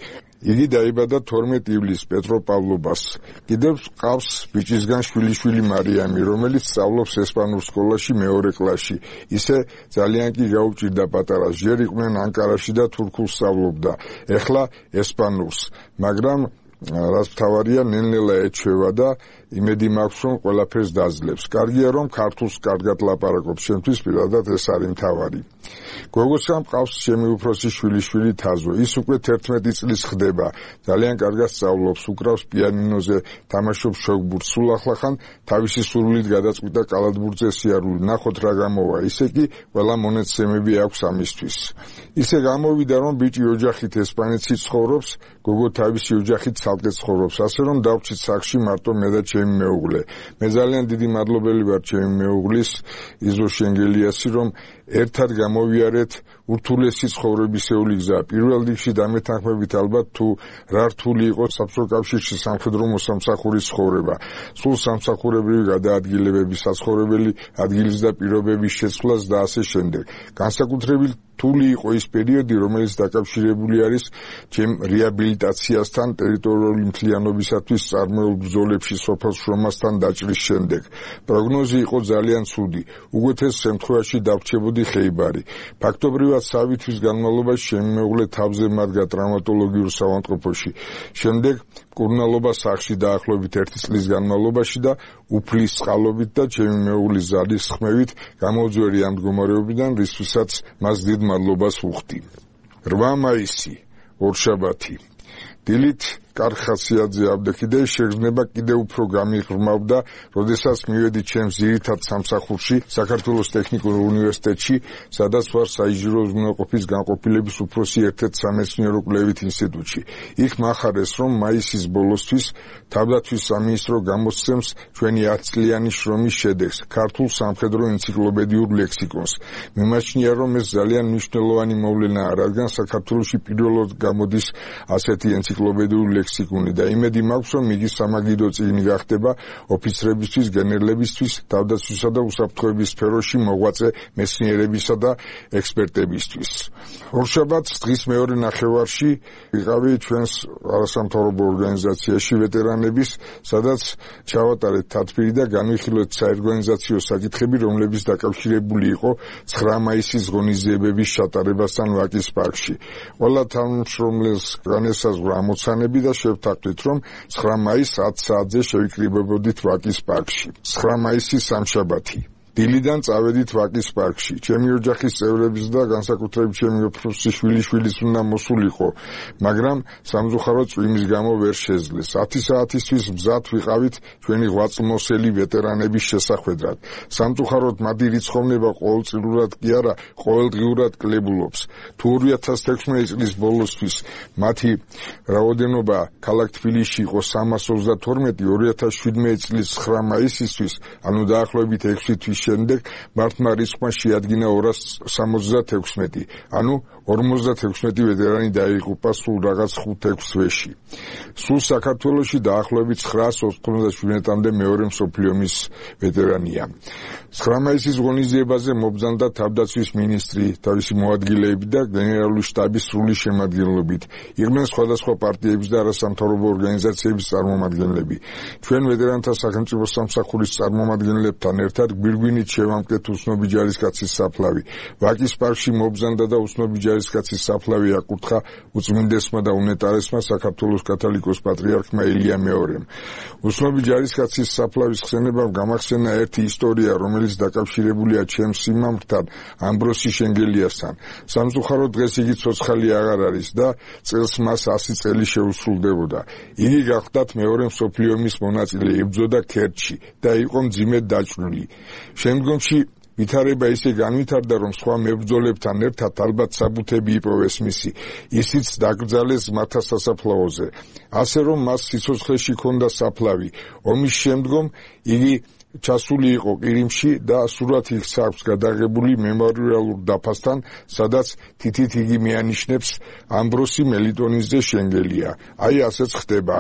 იგი დაიბადა თორმეტ ივლისს პეტროპავლობას. კიდევ ყავს ბიჭისგან შვილიშვილი მარიამი, რომელიც სწავლობს ესპანურ სკოლაში მეორე კლასში. ისე ძალიან კი გაუჭირდა პატარას. ჯერ იყვნენ ანკარაში და თურქულს სწავლობდა. ეხლა ესპანურს, მაგრამ რაც მთავარია ნელ-ნელა ეჩვევა და იმედი მაქვს რომ ყველაფერს დაძლევს. კარგია რომ ქართულს კარგად ლაპარაკობს, შემთთვის პირადად ეს არის მთავარი. გოგოსამ ყავს ჩემი უფროსი შვილიშვილი თაზო. ის უკვე თერთმეტი წლის ხდება. ძალიან კარგად სწავლობს, უკრავს პიანინოზე, თამაშობს შოგბურთს. სულ ახლახან თავისი სურვილით გადაწყვიტა კალათბურთზე სიარული. ნახოთ რა გამოვა. ისე კი ყველა მონაცემები აქვს ამისთვის. ისე გამოვიდა რომ ბიჭი ოჯახით ესპანეთში ცხოვრობს, გოგო თავისი ოჯახით ცალკე ცხოვრობს. ასე რომ დავჭით სახში მარტო მე და ჩემი მეუღლე. მე ძალიან დიდი მადლობელი ვარ ჩემი მეუღლის იზო შენგელიასი, რომ ერთად გამოვიარეთ ურთულესი ცხოვრებისეული გზა. პირველ რიგში დამეთანხმებით ალბათ თუ რა რთული იყო საბჭოთა კავშირში სამხედრო მოსამსახურის ცხოვრება. სულ სამსახურებრივი გადაადგილებების, საცხოვრებელი ადგილის და პირობების შეცვლას და ასე შემდეგ. განსაკუთრებით რთული იყო ის პერიოდი, რომელიც დაკავშირებული არის ჩემ რეაბილიტაციასთან, ტერიტორიული მთლიანობისათვის წარმოებულ ბრძოლებში სოფელ შრომასთან დაჭრის შემდეგ. პროგნოზი იყო ძალიან ცუდი. უგეთეს შემთხვევაში დავრჩებოდი ხეიბარი. ფაქტობრივად სამი თვის განმავლობაში ჩემი მეუღლე თავზე მადგა ტრaumatologiურ საავადმყოფოში. შემდეგ მკურნალობა სახლში დაახლოებით ერთი წლის განმავლობაში და უფლის წყალობით და ჩემი მეუღლის ზარის ხმევით გამოუძვერი ამ მდგომარეობიდან, რისთვისაც მას დიდ მადლობას ვუხდი. რვა მაისი, ორშაბათი. დილით კარხასიაძე აბდექი და შეგრძნება კიდევ უფრო გამიღრმავდა, როდესაც მივედი ჩემს ძირითად სამსახურში, საქართველოს ტექნიკურ უნივერსიტეტში, სადაც ვარ საინჟინრო უზრუნველყოფის განყოფილების უფროსი ერთ-ერთ სამეცნიერო კვლევით ინსტიტუტში. იქ მახარეს, რომ მაისის ბოლოსთვის თავდაცვის სამინისტრო გამოსცემს ჩვენი ათწლიანი შრომის შედეგს, ქართულ სამხედრო ენციკლოპედიურ ლექსიკონს. მიმაჩნია, რომ ეს ძალიან მნიშვნელოვანი მოვლენაა, რადგან საქართველოში პირველად გამოდის ასეთი ენციკლოპედიური ლექსიკონი და იმედი მაქვს, რომ იგი სამაგიდო წიგნი გახდება ოფიცრებისთვის, გენერლებისთვის, თავდაცვისა და უსაფრთხოების სფეროში მოღვაწე მეცნიერებისა და ექსპერტებისთვის. ორშაბათს დღის მეორე ნახევარში ვიყავი ჩვენს არასამთავრობო ორგანიზაციაში ვეტერანების, სადაც ჩავატარეთ თათბირი და განვიხილოთ საორგანიზაციო საკითხები, რომლებიც დაკავშირებული იყო ცხრა მაისის ღონისძიებების ჩატარებასთან ვაკის პარკში. ყველა თანამშრომელს განესაზღვრა ამოცანები და შევთანხმდით, რომ ცხრა მაისს ათ საათზე შევიკრიბებოდით ვაკის პარკში. ცხრა მაისი სამშაბათი. დილიდან წავედით ვაკის პარკში. ჩემი ოჯახის წევრების და განსაკუთრებით ჩემი უფროსი შვილიშვილის უნდა მოსულიყო, მაგრამ სამწუხაროდ წვიმის გამო ვერ შეძლეს. ათი საათისთვის მზად ვიყავით ჩვენი ღვაწლმოსელი ვეტერანების შესახვედრად. სამწუხაროდ მათი რიცხოვნება ყოველწლიურად კი არა, ყოველდღიურად კლებულობს. თუ ორი ათას თექვსმეტი წლის ბოლოსთვის მათი რაოდენობა ქალაქ თბილისში იყო სამას ოცდათორმეტი, ორი ათას შვიდმეტი წლის ცხრა მაისისთვის, ანუ დაახლოებით ექვსი თვის შემდეგ მართმა რიცხვმა შეადგინა ორას სამოცდათექვსმეტი, ანუ ორმოცდათექვსმეტი ვეტერანი დაიღუპა სულ რაღაც ხუთ-ექვს თვეში. სულ საქართველოში დაახლოებით ცხრაას ოცდაშვიდმეტამდე მეორე მსოფლიო ომის ვეტერანია. ცხრა მაისის ღონისძიებაზე მობრძანდა თავდაცვის მინისტრი, თავისი მოადგილეები და გენერალური შტაბის სრული შემადგენლობით. იყვნენ სხვადასხვა პარტიების და არასამთავრობო ორგანიზაციების წარმომადგენლები. ჩვენ ვეტერანთა სახელმწიფო სამსახურის წარმომადგენლებთან ერთად გვირგვინით შევამკეთ უცნობი ჯარისკაცის საფლავი. ვაკის პარკში მობრძანდა და უცნობი ჯარისკაცის საფლავი აკურთხა უწმინდესმა და უნეტარესმა საქართველოს კათოლიკოს პატრიარქმა ილია მეორემ. უცნობი ჯარისკაცის საფლავის ხსენებამ გამახსენა ერთი ისტორია, რომელიც დაკავშირებულია ჩემს სიმამრთან, ამბროსი შენგელიასთან. სამწუხაროდ დღეს იგი ცოცხალი აღარ არის და წელს მას ასი წელი შეუსრულდებოდა. იგი გახლდათ მეორე მსოფლიო ომის მონაწილე, იბრძოდა ქერჩში და იყო მძიმედ დაჭრილი. შემდგომში ვითარება ისე განვითარდა, რომ სხვა მებრძოლებთან ერთად ალბათ საბუთები იპოვეს მისი. ისიც დაკრძალეს მათთა სასაფლაოზე. ასე რომ მას სიცოცხლეში ჰქონდა საფლავი. ომის შემდგომ იგი ჩასული იყო ყირიმში და სურათი აქვს გადაღებული მემორიალურ დაფასთან, სადაც თითით იგი მიანიშნებს ამბროსი მელიტონიძე შენგელია. აი ასეც ხდება.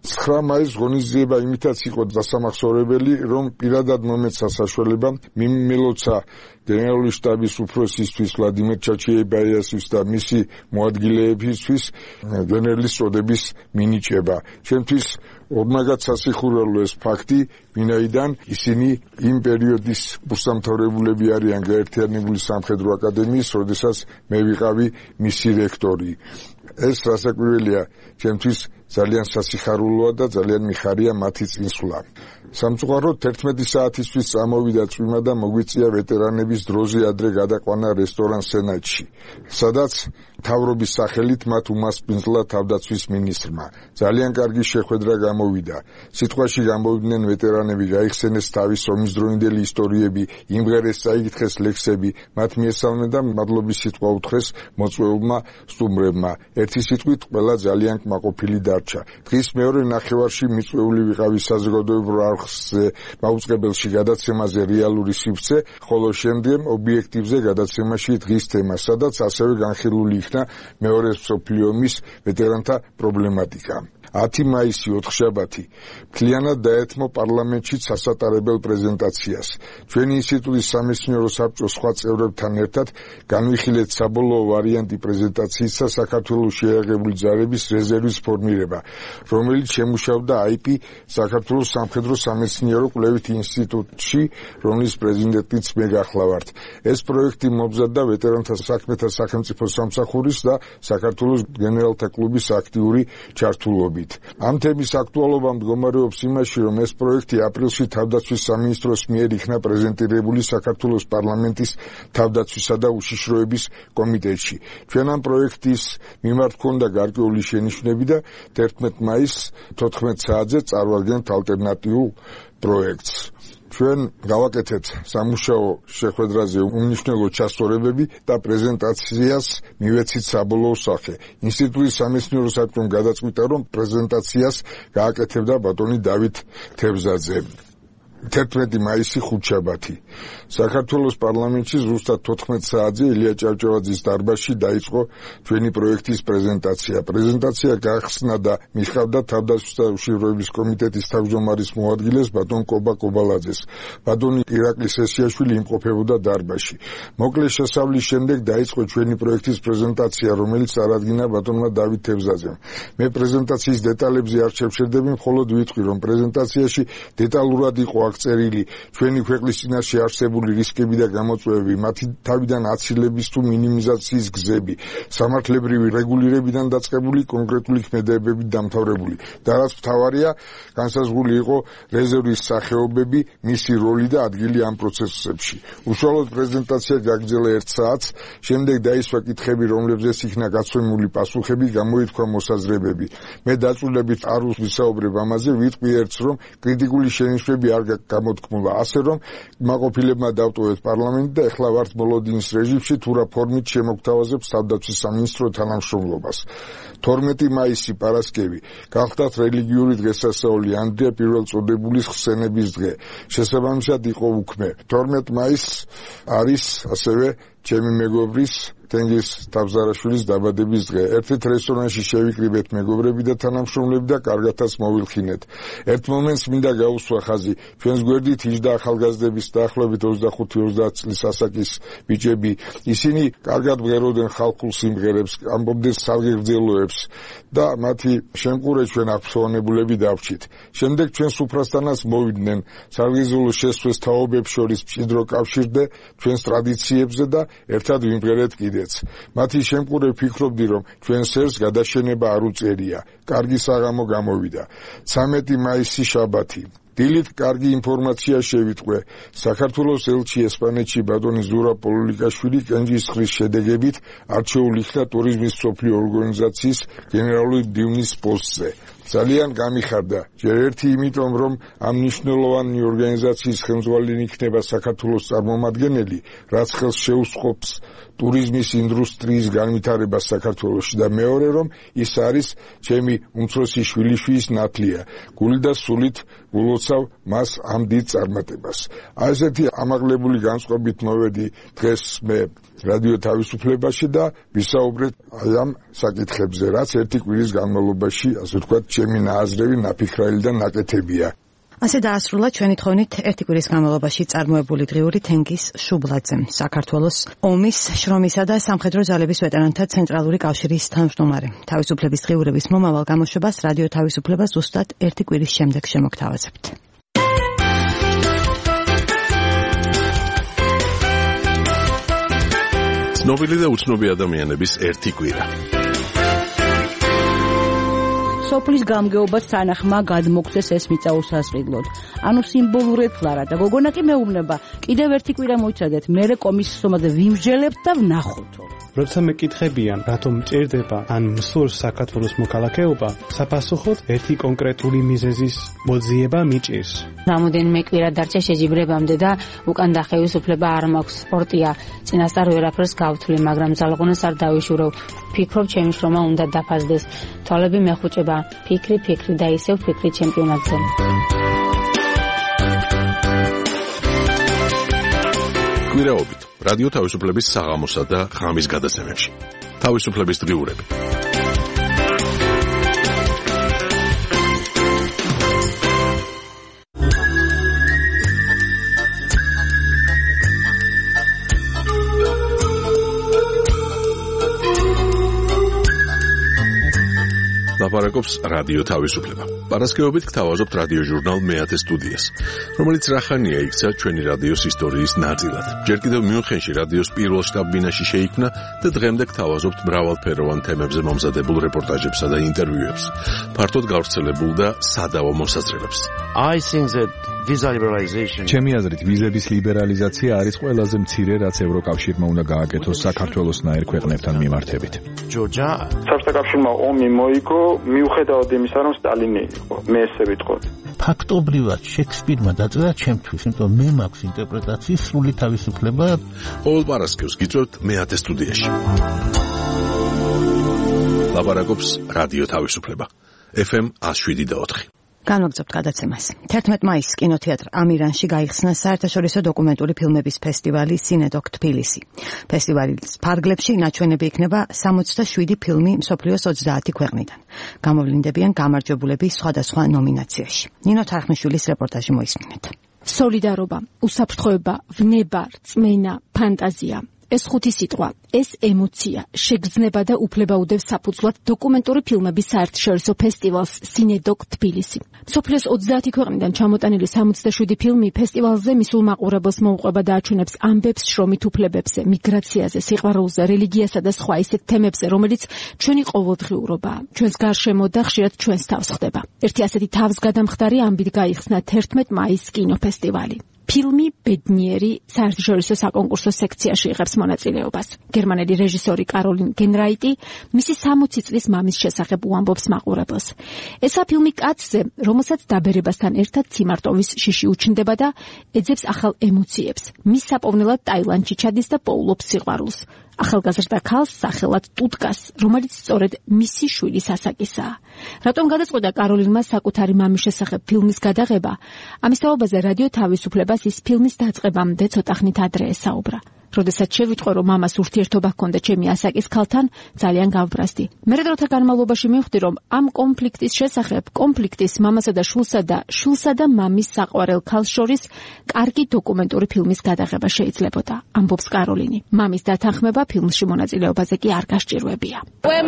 ცხრა მაისს ღონისძიება იმითაც იყო დასამახსოვრებელი, რომ პირადად მომეცა საშუალება მიმილოცა გენერალური შტაბის უფროსისთვის ვლადიმერ ჩაჩიებაიასის და მისი მოადგილეებისთვის გენერლის წოდების მინიჭება. ჩემთვის ორმაგად სასიხურელო ეს ფაქტი, ვინაიდან ისინი იმ პერიოდის კურსდამთავრებულები არიან გაერთიანებული სამხედრო აკადემიის, როდესაც მე ვიყავი მისი რექტორი. ეს რასაკვირველია, ჩემთვის ძალიან სასიხარულოა და ძალიან მიხარია მათი წინსვლა. სამწუხაროდ თერთმეტი საათისთვის წამოვიდა წვიმა და მოგვიწია ვეტერანების დროზე ადრე გადაყვანა რესტორან სენატში, სადაც მთავრობის სახელით მათ უმასპინძლა თავდაცვის მინისტრმა. ძალიან კარგი შეხვედრა გამოვიდა. სიტყვაში გამოვიდნენ ვეტერანები, გაიხსენეს თავის ომისდროინდელი ისტორიები, იმღერეს წაიკითხეს ლექსები, მათ მიესალმნენ და მადლობის სიტყვა უთხრეს მოწვეულმა სტუმრებმა. ერთი სიტყვით ყველა ძალიან კმაყოფილი დარჩა. დღის მეორე ნახევარში მიწვეული ვიყავი საზოგადოებრივ არხზე მაუწყებელში გადაცემაზე რეალური სივრცე, ხოლო შემდგომ ობიექტივზე გადაცემაში დღის თემა, სადაც ასევე განხილული იქნა მეორე მსოფლიო ომის ვეტერანთა პრობლემატიკა. ათი მაისი ოთხშაბათი მთლიანად დაეთმო პარლამენტში სასატარებელ პრეზენტაციას. ჩვენი ინსტიტუტის სამეცნიერო საბჭოს სხვა წევრებთან ერთად განვიხილეთ საბოლოო ვარიანტი პრეზენტაციისა საქართველოს შეიარაღებული ძალების რეზერვის ფორმირება, რომელიც შემუშავდა აი პი საქართველოს სამხედრო სამეცნიერო კვლევით ინსტიტუტში, რომლის პრეზიდენტიც მე გახლავართ. ეს პროექტი მომზადდა ვეტერანთა საქმეთა სახელმწიფო სამსახურის და საქართველოს გენერალთა კლუბის აქტიური ჩართულობით. ამ თემის აქტუალობა მდგომარეობს იმაში, რომ ეს პროექტი აპრილში თავდაცვის სამინისტროს მიერ იქნა პრეზენტირებული საქართველოს პარლამენტის თავდაცვისა და უშიშროების კომიტეტში. ჩვენ ამ პროექტის მიმართ ჰქონდა გარკვეული შენიშვნები და თერთმეტ მაისს თოთხმეტ საათზე წარვადგენთ ალტერნატიულ პროექტს. ჩვენ გავაკეთეთ სამუშაო შეხვედრაზე უმნიშვნელო ჩასწორებები და პრეზენტაციას მივეცით საბოლოო სახე. ინსტიტუტის სამეცნიერო საბჭომ გადაწყვიტა, რომ პრეზენტაციას გააკეთებდა ბატონი დავით თევზაძე. თერთმეტი მაისი ხუთშაბათი საქართველოს პარლამენტში ზუსტად თოთხმეტ საათზე ილია ჭავჭავაძის დარბაზში დაიწყო ჩვენი პროექტის პრეზენტაცია. პრეზენტაცია გახსნა და მიხავდა თავდაცვის და უშიშროების კომიტეტის თავმჯდომარის მოადგილეს ბატონ კობა კობალაძეს. ბატონი ირაკლი სესიაშვილი იმყოფებოდა დარბაზში. მოკლე შესავლის შემდეგ დაიწყო ჩვენი პროექტის პრეზენტაცია, რომელიც წარადგინა ბატონმა დავით თევზაძემ. მე პრეზენტაციის დეტალებზე არ შევშერდები, მხოლოდ ვიტყვი, რომ პრეზენტაციაში დეტალურად იყო წერილი ჩვენი ქვეყნის წინაშე არსებული რისკები და გამოწვევები, მათი თავიდან აცილების თუ მინიმიზაციის გზები, სამართლებრივი რეგულირებიდან დაწყებული კონკრეტული ქმედებებით დამთავრებული. და რაც მთავარია, განსაზღვრული იყო რეზერვის სახეობები, მისი როლი და ადგილი ამ პროცესებში. უშუალოდ პრეზენტაცია გაგრძელა ერთ საათს, შემდეგ დაისვა კითხები, რომლებზეც იქნა გაცემული პასუხები, გამოითქვა მოსაზრებები. მე დაწვრილებით არ ვისაუბრებ ამაზე, ვიტყვი ერთს, რომ კრიტიკული შენიშვნები არ გამოთქმულა, ასე რომ კმაყოფილებმა დავტოვეთ პარლამენტი და ეხლა ვართ მოლოდინის რეჟიმში, თუ რა ფორმით შემოგთავაზებს თავდაცვის სამინისტრო თანამშრომლობას. თორმეტი მაისი პარასკევი გახდათ რელიგიური დღესასწაული, ანდრია პირველწოდებულის ხსენების დღე. შესაბამისად იყო უქმე. თორმეტ მაისს არის ასევე ჩემი მეგობრის თენგიზ თავზარაშვილის დაბადების დღე. ერთით რესტორანში შევიკრიბეთ მეგობრები და თანამშრომლები და კარგათაც მოვილხინეთ. ერთ მომენტს მინდა გაუსვა ხაზი. ჩვენს გვერდით იჯდა ახალგაზრდების დაახლოებით ოცდახუთი ოცდაათ წლის ასაკის ბიჭები. ისინი კარგად მღეროდნენ ხალხურ სიმღერებს, ამბობდნენ სარგეგრძელოებს და მათი შემყურე ჩვენ აღფრთოვანებულები დავრჩით. შემდეგ ჩვენ სუფრასთანაც მოვიდნენ. სარგეგრძელო შესწვეს თაობებს შორის მჭიდრო კავშირდე ჩვენს ტრადიციებზე და ერთად ვიმღერეთ კიდეც. მათი შემყურე ფიქრობდი, რომ ჩვენ სერს გადაშენება არ უწერია. კარგი საღამო გამოვიდა. ცამეტი მაისი შაბათი. დილით კარგი ინფორმაცია შევიტყვე. საქართველოს ელჩი ესპანეთში ბატონი ზურაბ პოლიკაშვილი კენჭისყრის შედეგებით არჩეულ იქნა ტურიზმის მსოფლიო ორგანიზაციის გენერალური მდივნის პოსტზე. ძალიან გამიხარდა. ჯერ ერთი იმიტომ, რომ ამ მნიშვნელოვანი ორგანიზაციის ხელმძღვანელი იქნება საქართველოს წარმომადგენელი, რაც ხელს შეუსწყობს ტურიზმის ინდუსტრიის განვითარებას საქართველოში და მეორე, რომ ის არის ჩემი უმცროსი შვილიშვილის ნათლია. გული და სულით ულოცავ მოეწევ მას ამ დიდ წარმატებას. აი ესეთი ამაღლებული განწყობით მოვედი დღეს მე რადიო თავისუფლებაში და ვისაუბრეთ აი ამ საკითხებზე, რაც ერთი კვირის განმავლობაში, ასე ვთქვათ, ჩემი ნააზრევი, ნაფიქრალი და ნაკეთებია. ასე დაასრულა ჩვენი თხოვნით ერთი კვირის განმავლობაში წარმოებული დღიური თენგიზ შუბლაძე, საქართველოს ომის, შრომისა და სამხედრო ძალების ვეტერანთა ცენტრალური კავშირის თავმჯდომარე. თავისუფლების დღიურების მომავალ გამოშვებას რადიო თავისუფლება ზუსტად ერთი კვირის შემდეგ შემოგთავაზებთ. ცნობილი და უცნობი ადამიანების ერთი კვირა. სოფლის გამგეობას თანახმა გადმოგცეს ეს მიწა უსასყიდლოდ. ანუ სიმბოლურად ფლარა და გოგონა კი მეუბნება, კიდევ ერთი კვირა მოიცადეთ, მერე კომისიის ხომაზე ვიმსჯელებთ და ვნახოთ. როცა მეკითხებიან, რატომ მჭირდება ან მსურს საქართველოს მოქალაქეობა, საპასუხოდ ერთი კონკრეტული მიზეზის მოძიება მიჭირს. რამოდენიმე კვირა დარჩა შეჯიბრებამდე და უკან დახევის უფლება არ მაქვს. სპორტია, წინასწარ ვერაფერს გავთვლი, მაგრამ ძალღონას არ დავიშურავ. ფიქრობ, ჩემი შრომა უნდა დაფასდეს. თვალები მეხუჭება, ფიქრი, ფიქრი და ისევ ფიქრი ჩემპიონატზე. კვირაობით რადიო თავისუფლების საღამოსა და ღამის გადაცემებში. თავისუფლების დღიურები. ლაპარაკობს რადიო თავისუფლება. პარასკევობით გთავაზობთ რადიო ჟურნალ მეათე სტუდიას, რომელიც რახანია იქცა ჩვენი რადიოს ისტორიის ნაწილად. ჯერ კიდევ მიუნხენში რადიოს პირველ შტაბ-ბინაში შეიქმნა და დღემდე გთავაზობთ მრავალფეროვან თემებზე მომზადებულ რეპორტაჟებსა და ინტერვიუებს, ფართოდ გავრცელებულ და სადავო მოსაზრებებს. I think that visa liberalization ჩემი აზრით ვიზების ლიბერალიზაცია არის ყველაზე მცირე, რაც ევროკავშირმა უნდა გააკეთოს საქართველოსნაირ ქვეყნებთან მიმართებით. ჯორჯია საბჭოთა ომი მოიგო მიუხედავად იმისა, რომ სტალინი იყო, მე ესე ვიტყოდი. ფაქტობრივად შექსპირმა დაწერა ჩემთვის, იმიტომ მე მაქვს ინტერპრეტაციის სრული თავისუფლება. ყოველ პარასკევს გიწევთ მეათე სტუდიაში. ლაპარაკობს რადიო თავისუფლება. ეფ ემ one oh seven point four. განვაგრძობთ გადაცემას. თერთმეტ მაისს კინოთეატრ ამირანში გაიხსნა საერთაშორისო დოკუმენტური ფილმების ფესტივალი სინედოკ თბილისი. ფესტივალის ფარგლებში ნაჩვენები იქნება სამოცდაშვიდი ფილმი მსოფლიოს ოცდაათი ქვეყნიდან. გამოვლინდებიან გამარჯვებულები სხვადასხვა ნომინაციაში. ნინო თარხმიშვილის რეპორტაჟი მოისმინეთ. სოლიდარობა, უსაფრთხოება, ვნება, რწმენა, ფანტაზია. ეს ხუთი სიტყვა, ეს ემოცია, შეგრძნება და უფლება უდევს საფუძვლად დოკუმენტური ფილმების საერთაშორისო ფესტივალს სინედოკ თბილისი. მსოფლიოს ოცდაათი ქვეყნიდან ჩამოტანილი სამოცდაშვიდი ფილმი ფესტივალზე მისულ მაყურებელს მოუყვება და აჩვენებს ამბებს შრომით უფლებებზე, მიგრაციაზე, სიყვარულზე, რელიგიასა და სხვა ისეთ თემებზე, რომელიც ჩვენი ყოველდღიურობაა, ჩვენს გარშემო და ხშირად ჩვენს თავს ხდება. ერთი ასეთი თავსგადამხდარი ამბით გაიხსნა თერთმეტ მაისს კინოფესტივალი. ფილმი ბედნიერი საერთაშორისო საკონკურსო სექციაში იღებს მონაწილეობას. გერმანელი რეჟისორი კაროლინ გენრაიტი მისი სამოცი წლის მამის შესახებ უამბობს მაყურებელს. ესა ფილმი კაცზე, რომელსაც დაბერებასთან ერთად ციმარტოვის შიში უჩნდება და ეძებს ახალ ემოციებს. მის საპოვნელად ტაილანდში ჩადის და პოულობს სიყვარულს. ახალგაზრდა ქალს სახელად ტუტკას, რომელიც სწორედ მისი შვილის ასაკისაა. რატომ გადაწყვიტა კაროლინმა საკუთარი მამის შესახებ ფილმის გადაღება? ამის თაობაზე რადიო თავისუფლებას ის ფილმის დაწყებამდე ცოტა ხნით ადრე ესაუბრა. როდესაც შევიტყვე, რომ მამას ურთიერთობა ჰქონდა ჩემი ასაკის ქალთან, ძალიან გავბრაზდი. მერე დროთა განმავლობაში მივხვდი, რომ ამ კონფლიქტის შესახებ, კონფლიქტის მამასა და შვილსა და შვილსა და მამის საყვარელ ქალს შორის კარგი დოკუმენტური ფილმის გადაღება შეიძლებოდა, ამბობს კაროლინი. მამის დათანხმება ფილმში მონაწილეობაზე კი არ გასჭირვებია.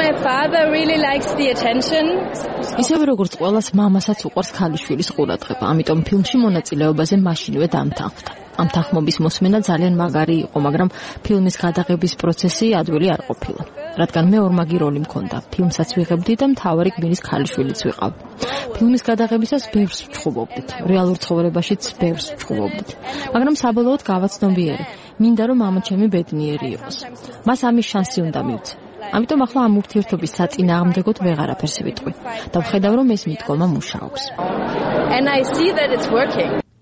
ისევე როგორც ყველას მამასაც უყვარს ქალიშვილის ყურადღება, ამიტომ ფილმში მონაწილეობაზე მაშინვე დამთანხმდა. ამ თანხმობის მოსმენა ძალიან მაგარი იყო, მაგრამ ფილმის გადაღების პროცესი ადვილი არ ყოფილა. რადგან მე ორმაგი როლი მქონდა, ფილმსაც ვიღებდი და მთავარი გმირის ქალიშვილიც ვიყავ. ფილმის გადაღებისას ბევრს ვჩხუბობდით, რეალურ ცხოვრებაშიც ბევრს ვჩხუბობდით, მაგრამ საბოლოოდ გავაცნობიერე, მინდა რომ მამა ჩემი ბედნიერი იყოს. მას ამის შანსი უნდა მივცე. ამიტომ ახლა ამ ურთიერთობის საწინააღმდეგოდ ვეღარაფერს ვიტყვი და ვხედავ, რომ ეს მიდგომა მუშაობს.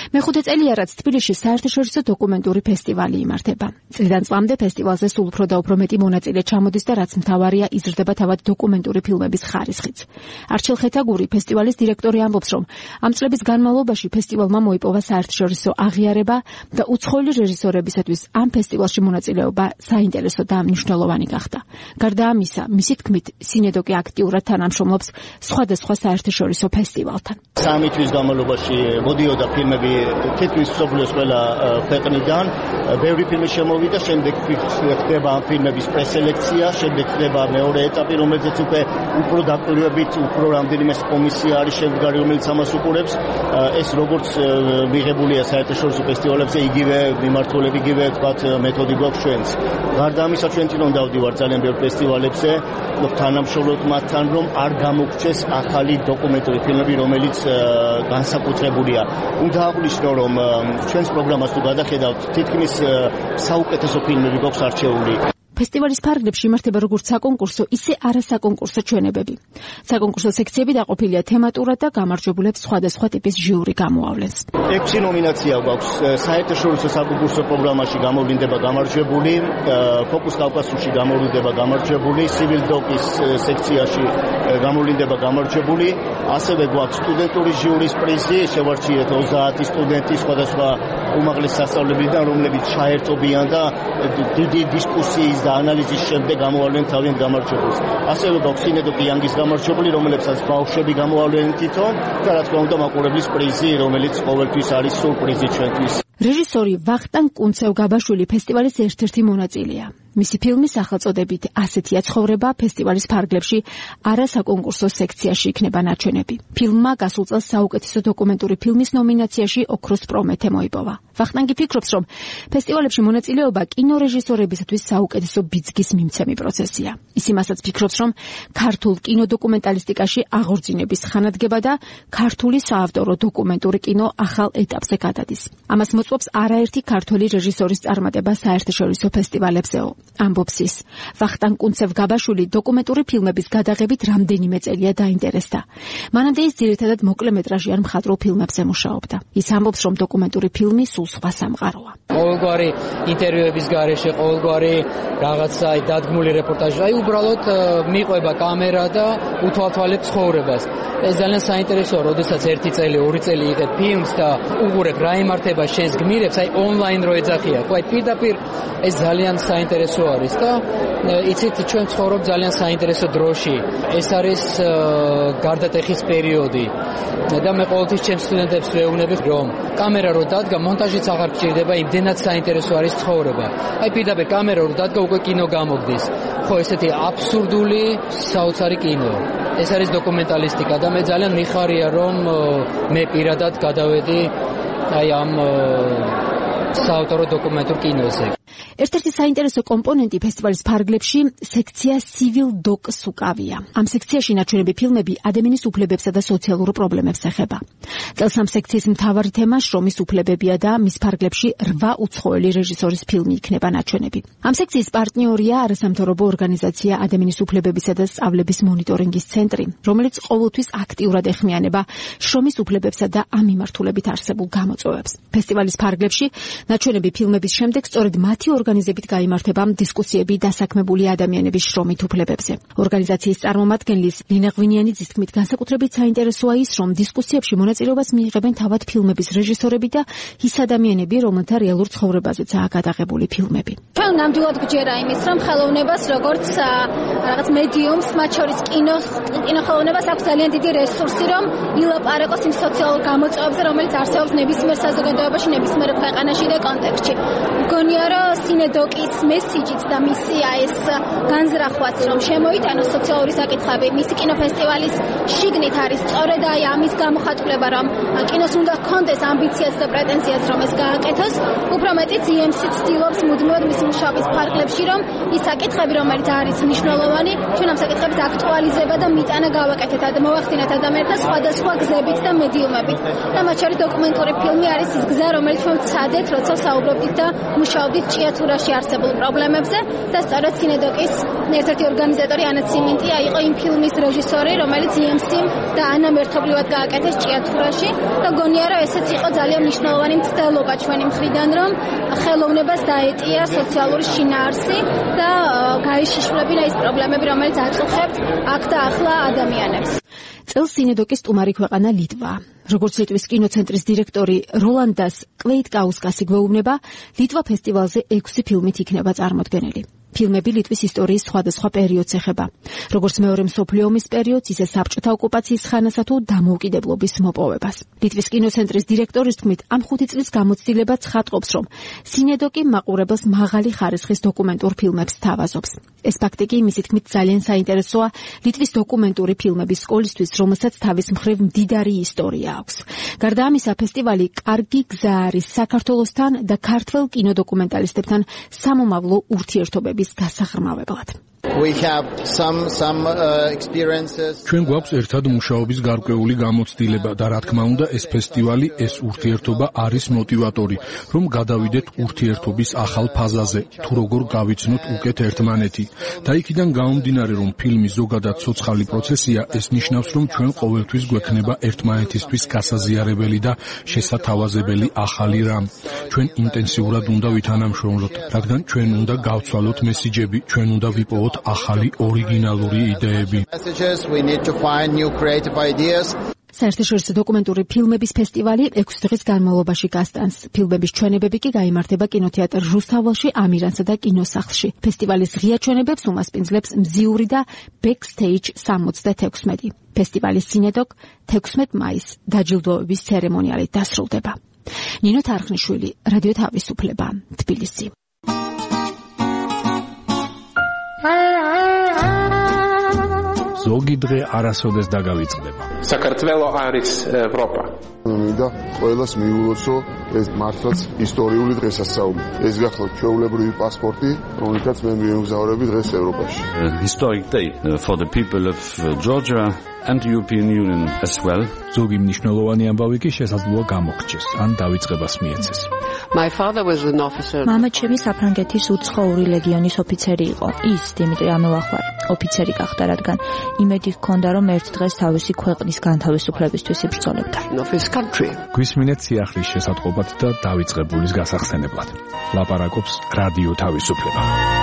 მეხუთე წელია, რაც თბილისში საერთაშორისო დოკუმენტური ფესტივალი იმართება. წლიდან წლამდე ფესტივალზე სულ უფრო და უფრო მეტი მონაწილე ჩამოდის და რაც მთავარია, იზრდება თავად დოკუმენტური ფილმების ხარისხიც. არჩილ ხეთაგური, ფესტივალის დირექტორი, ამბობს, რომ ამ წლების განმავლობაში ფესტივალმა მოიპოვა საერთაშორისო აღიარება და უცხოელი რეჟისორებისათვის ამ ფესტივალში მონაწილეობა საინტერესო და მნიშვნელოვანი გახდა. გარდა ამისა, მისი თქმით, სინედოკი აქტიურად თანამშრომლობს სხვადასხვა საერთაშორისო ფესტივალთან. სამი თვის განმავლობაში მოდიოდა ფილმები თითქმის მსოფლიოს ყველა ქვეყნიდან. ბევრი ფილმი შემოვიდა, შემდეგ ხდება ამ ფილმების პრესელექცია, შემდეგ ხდება მეორე ეტაპი, რომელზეც უკვე უფრო დაკვირვებით, უფრო რამდენიმე კომისია არის შემდგარი, რომელიც ამას უყურებს. ეს როგორც მიღებულია საერთაშორისო ფესტივალებზე, იგივე მიმართულები, იგივე თქვათ მეთოდი გვაქვს ჩვენს. გარდა ამისა, ჩვენ თვითონ დავდივართ ძალიან ბევრ ფესტივალებზე, თანამშრომლობთ მათთან, რომ არ გამოგრჩეს ახალი დოკუმენტური ფილმები, რომელიც განსაკუთრებულია. უნდა აღვნიშნო, რომ ჩვენს პროგრამას თუ გადახედავთ, თითქმის საუკეთესო ფილმები გვაქვს არჩეული. ფესტივალის ფარგლებში იმართება როგორც საკონკურსო, ისე არასაკონკურსო ჩვენებები. საკონკურსო სექციები დაყოფილია თემატურად და გამარჯვებულებს სხვადასხვა ტიპის ჟიური გამოავლენს. ექვსი ნომინაცია გვაქვს საერთაშორისო საკონკურსო პროგრამაში გამოვლინდება გამარჯვებული, ფოკუს კავკასიაში გამოვლინდება გამარჯვებული, civil doc-ის სექციაში გამოვლინდება გამარჯვებული, ასევე გვაქვს სტუდენტური ჟიურის პრიზი, შევარჩიეთ ოცდაათი სტუდენტი სხვადასხვა უმაღლეს სასწავლებელიდან, რომლებიც ჩაერთობიან და დიდი დისკუსიის და ანალიზის შემდეგ გამოავლენ თავიანთ გამარჯვებულს. ასევე გვაქვს სინედოკი იანგის გამარჯვებული, რომელსაც ბავშვები გამოავლენენ თვითონ და რა თქმა უნდა მაყურებლის პრიზი, რომელიც ყოველთვის არის სურპრიზი ჩვენთვის. რეჟისორი ვახტანგ კუნცევ-გაბაშვილი ფესტივალის ერთ-ერთი მონაწილეა. მისი ფილმი სახელწოდებით ასეთია ცხოვრება ფესტივალის ფარგლებში არასაკონკურსო სექციაში იქნება ნაჩვენები. ფილმმა გასულ წელს საუკეთესო დოკუმენტური ფილმის ნომინაციაში ოქროს პრომეთე მოიპოვა. ვახტანგი ფიქრობს, რომ ფესტივალებში მონაწილეობა კინორეჟისორებისათვის საუკეთესო ბიძგის მიმცემი პროცესია. ის იმასაც ფიქრობს, რომ ქართულ კინოდოკუმენტალისტიკაში აღორძინების ხანადგება და ქართული საავტორო დოკუმენტური კინო ახალ ეტაპზე გადადის. ამას მოწვევს არაერთი ქართველი რეჟისორის წარმატება საერთაშორისო ფესტივალებზეო. ამბობს ის. ვახტანგ კუნცევ-გაბაშვილი დოკუმენტური ფილმების გადაღებით რამდენიმე წელია დაინტერესდა. მანამდე ის ძირითადად მოკლემეტრაჟიან მხატვრულ ფილმებზე მუშაობდა. ის ამბობს, რომ დოკუმენტური ფილმი სულ სხვა სამყაროა. ყოველგვარი ინტერვიუების გარეშე, ყოველგვარი რაღაცა დადგმული რეპორტაჟი, აი უბრალოდ მიყვება კამერა და უთვალთვალებ ცხოვრებას. ეს ძალიან საინტერესოა, როდესაც ერთი წელი, ორი წელი იღებ ფილმს და უყურებ რა იმართება შენს გმირებს, აი ონლაინ რო ეძახია. აი პირდაპირ ეს ძალიან საინტერესო არის და იცით, ჩვენ ცხოვრობ ძალიან საინტერესო დროში. ეს არის გარდატეხის პერიოდი და მე ყოველთვის ჩემს სტუდენტებს ვეუბნები, რომ კამერა რო დადგა, მონტაჟიც აღარ გჭირდება, იმდენად საინტერესო არის ცხოვრება. აი პირდაპირ კამერა რო დადგა, უკვე კინო გამოგდის. ხო, ესეთი აბსურდული საოცარი კინო. ეს არის დოკუმენტალისტიკა და მე ძალიან მიხარია, რომ მე პირადად გადავედი აი ამ საავტორო დოკუმენტურ კინოზე. ერთ-ერთი საინტერესო კომპონენტი ფესტივალის ფარგლებში სექცია civil doc-ს უკავია. ამ სექციაში ნაჩვენები ფილმები ადამიანის უფლებებსა და სოციალურ პრობლემებს ეხება. წელს ამ სექციის მთავარი თემა შრომის უფლებებია და მის ფარგლებში რვა უცხოელი რეჟისორის ფილმი იქნება ნაჩვენები. ამ სექციის პარტნიორია არასამთავრობო ორგანიზაცია ადამიანის უფლებებისა და სწავლების მონიტორინგის ცენტრი, რომელიც ყოველთვის აქტიურად ეხმიანება შრომის უფლებებსა და ამ მიმართულებით არსებულ გამოწვევებს. ფესტივალის ფარგლებში ნაჩვენები ფილმების შემდეგ სწორედ მათი ორგანიზებით გაიმართება დისკუსიები დასაქმებული ადამიანების შრომით უფლებებზე. ორგანიზაციის წარმომადგენლის ლინა ღვინიანიძის თქმით, განსაკუთრებით საინტერესოა ის, რომ დისკუსიებში მონაწილეობას მიიღებენ თავად ფილმების რეჟისორები და ის ადამიანები, რომელთა რეალურ ცხოვრებაზეცაა გადაღებული ფილმები. ჩვენ ნამდვილად გვჯერა იმის, რომ ხელოვნებას როგორც რაღაც მედიუმს, მათ შორის კინოს, კინოხელოვნებას აქვს ძალიან დიდი რესურსი, რომ ილაპარაკოს იმ სოციალურ გამოწვევებზე, რომელიც არსებობს ნებისმიერ საზოგადოებაში, ნებისმიერ ქვეყანაში და კონტექსტში. მგონია, რომ სინედოკის მესიჯით და მისი ეს განზრახვაც, რომ შემოიტანოს სოციალური საკითხები, მისი კინოფესტივალის შიგნით არის სწორედ აი ამის გამოხატულება, რომ კინოს უნდა ჰქონდეს ამბიციაც და პრეტენზიაც, რომ ეს გააკეთოს. უფრო მეტიც ი ემ სი ცდილობს მუდმივად მის მუშაობის ფარგლებში, რომ ის საკითხები, რომელიც არის მნიშვნელოვანი, ჩვენ ამ საკითხების აქტუალიზება და მიტანა გავაკეთეთ და მოვახდინეთ ადამიანთა სხვადასხვა გზებით და მედიუმებით. და მათ შორის დოკუმენტური ფილმი არის ის გზა, რომელიც ჩვენ ვცადეთ, როცა საუბრობდით და მუშაობდით ჭიათ კულტურაში არსებულ პრობლემებზე და სწორედ სინედოკის ერთ-ერთი ორგანიზატორი ანა ციმინტია იყო იმ ფილმის რეჟისორი, რომელიც იემსიმ და ანამ ერთობლივად გააკეთეს ჭიათურაში და გონია რომ ესეც იყო ძალიან მნიშვნელოვანი მცდელობა ჩვენი მხრიდან, რომ ხელოვნებას დაეტია სოციალური შინაარსი და გაიშიშვლებინა ის პრობლემები, რომელიც აწუხებთ აქ და ახლა ადამიანებს. წელს სინედოკის სტუმარი ქვეყანა ლიტვა. როგორც ლიტვის კინოცენტრის დირექტორი როლანდას კვეიტკაუსკასი გვეუბნება, ლიტვა ფესტივალზე ექვსი ფილმით იქნება წარმოდგენილი. ფილმები ლიტვის ისტორიის სხვადასხვა პერიოდს ეხება, როგორც მეორე მსოფლიო ომის პერიოდს, ისე საბჭოთა ოკუპაციის ხანასა თუ დამოუკიდებლობის მოპოვებას. ლიტვის კინოცენტრის დირექტორის თქმით, ამ ხუთი წლის გამოცდილება ცხადყოფს, რომ სინედოკი მაყურებელს მაღალი ხარისხის დოკუმენტურ ფილმებს სთავაზობს. ეს ფაქტი კი მისი თქმით ძალიან საინტერესოა ლიტვის დოკუმენტური ფილმების სკოლისთვის, რომელსაც თავის მხრივ მდიდარი ისტორია აქვს. გარდა ამისა, ფესტივალი კარგი გზა არის საქართველოსთან და ქართველ კინოდოკუმენტალისტებთან სამომავლო ურთიერთობების გასაღრმავებლად. We have some some uh, experiences. ჩვენ გვაქვს ერთად მუშაობის გარკვეული გამოცდილება და რა თქმა უნდა ეს ფესტივალი, ეს ურთიერთობა არის მოტივატორი, რომ გადავიდეთ ურთიერთობის ახალ ფაზაზე, თუ როგორ გავიცნოთ უკეთ ერთმანეთი. და იქიდან გამომდინარე, რომ ფილმი ზოგადად ცოცხალი პროცესია, ეს ნიშნავს, რომ ჩვენ ყოველთვის გვექნება ერთმანეთისთვის გასაზიარებელი და შესათავაზებელი ახალი რამ. ჩვენ ინტენსიურად უნდა ვითანამშრომლოთ, რადგან ჩვენ უნდა გავცვალოთ მესიჯები, ჩვენ უნდა ვიპოვოთ ახალი ორიგინალური იდეები. საერთაშორისო დოკუმენტური ფილმების ფესტივალი ექვსი დღის განმავლობაში გასტანს. ფილმების ჩვენებები კი გაიმართება კინოთეატრ რუსთაველში, ამირანსა და კინოსახლში. ფესტივალის ღია ჩვენებებს უმასპინძლებს მზიური და ბექსტეიჯ სამოცდათექვსმეტი. ფესტივალის სინედოკ თექვსმეტ მაისს დაჯილდოების ცერემონიალით დასრულდება. ნინო თარხნიშვილი, რადიო თავისუფლება, თბილისი. ზოგი დღე არასოდეს დაგავიწყდება. საქართველო არის ევროპა. მინდა ყველას მიულოცო ეს მართლაც ისტორიული დღესასწაული. ეს გახლავთ ჩვეულებრივი პასპორტი, რომელთაც მე მიემგზავრები დღეს ევროპაში. Historic day for the people of Georgia and the European Union as well. ზოგი მნიშვნელოვანი ამბავი კი შესაძლოა გამოგრჩეს, ან დავიწყებას მიეცეს. My father was an officer. მამა ჩემი საფრანგეთის უცხოური ლეგიონის ოფიცერი იყო. ის დიმიტრი ამელახვარ ოფიცერი გახდა, რადგან იმედი ჰქონდა, რომ ერთ დღეს თავისი ქვეყნის განთავისუფლებისთვის იბრძოლებდა. გვისმინეთ სიახლის შესატყობად და დავიწყებულის გასახსენებლად. ლაპარაკობს რადიო თავისუფლება.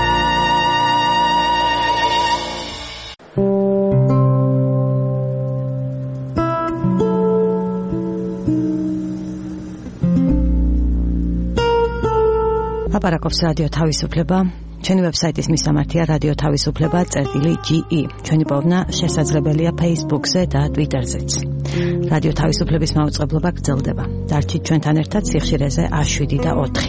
ლაპარაკობს რადიო თავისუფლება. ჩვენი ვებსაიტის მისამართია რადიო თავისუფლება წერტილი ჯი ი. ჩვენი პოვნა შესაძლებელია Facebook-ზე და Twitter-ზეც. რადიო თავისუფლების მაუწყებლობა გრძელდება. დარჩით ჩვენთან ერთად სიხშირეზე შვიდი და ოთხი.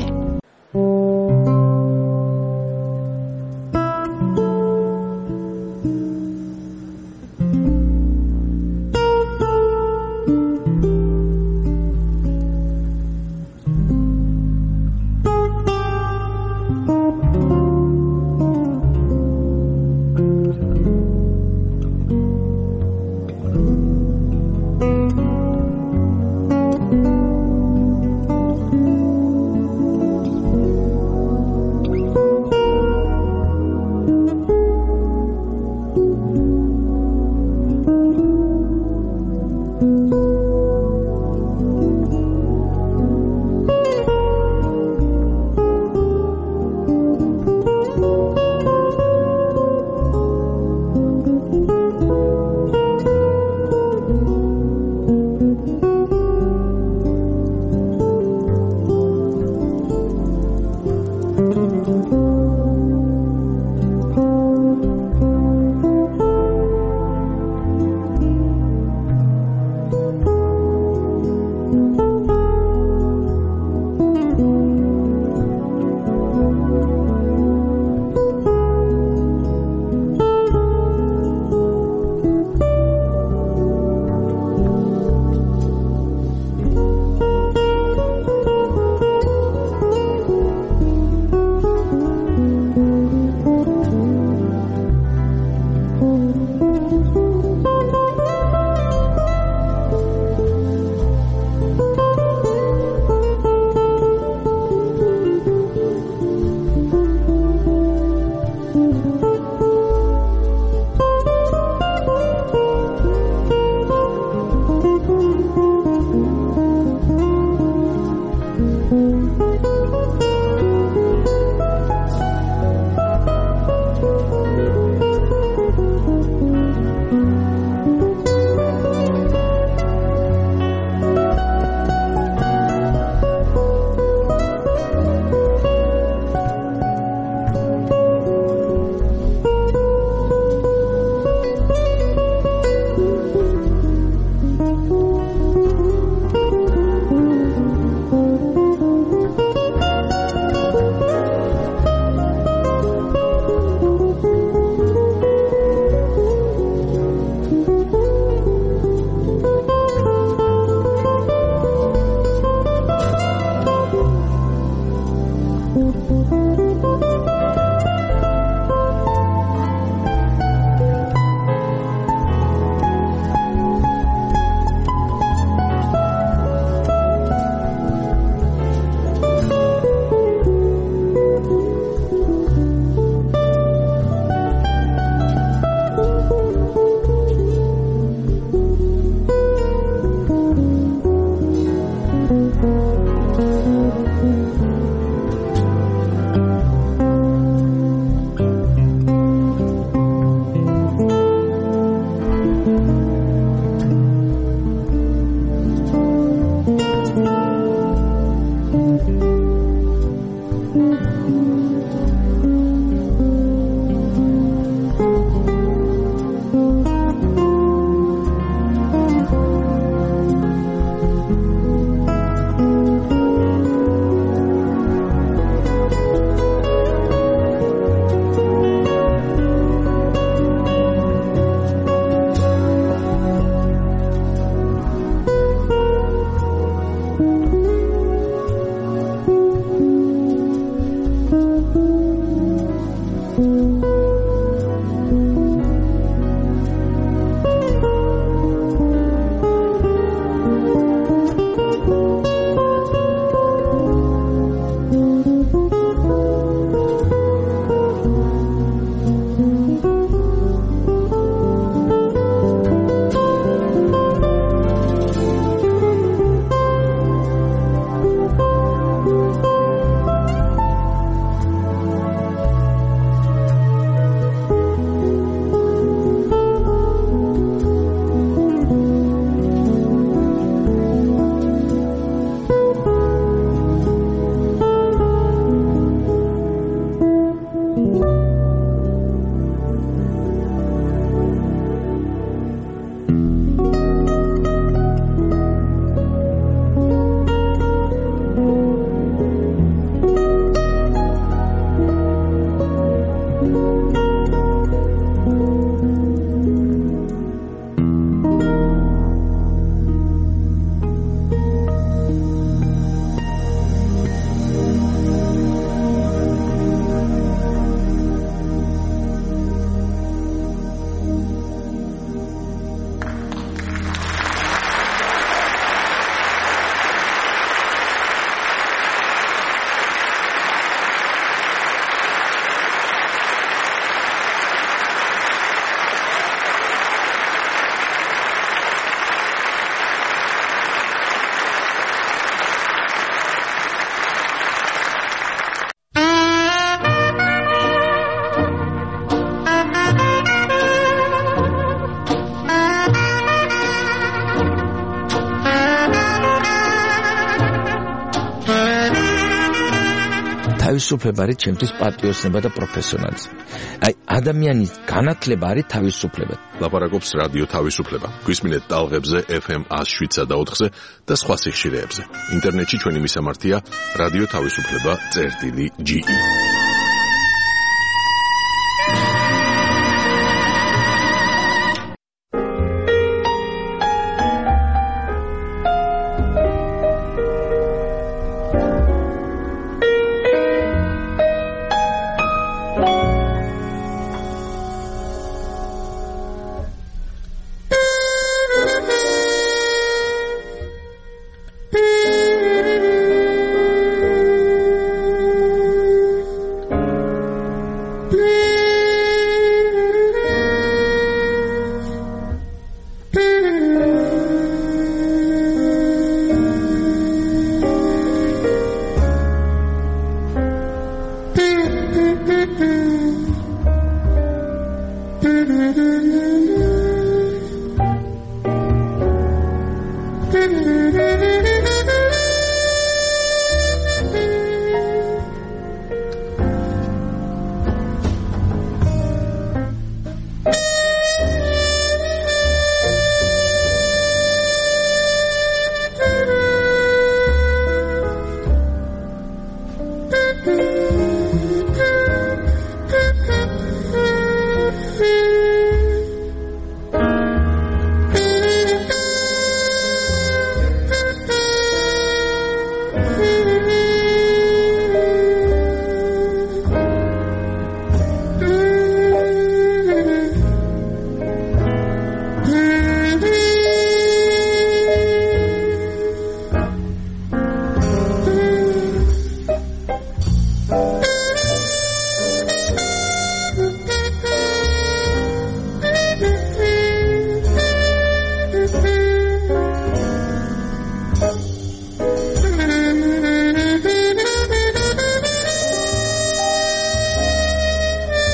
თავისუფლება არის ჩემთვის პატიოსნება და პროფესიონალიზმი. აი, ადამიანის განათლება არის თავისუფლება. ლაპარაკობს რადიო თავისუფლება. გვისმინეთ ტალღებზე ეფ ემ one oh seven point four-ზე და სხვა სიხშირეებზე. ინტერნეტში ჩვენი მისამართია რადიო თავისუფლება წერტილი ჯი ი.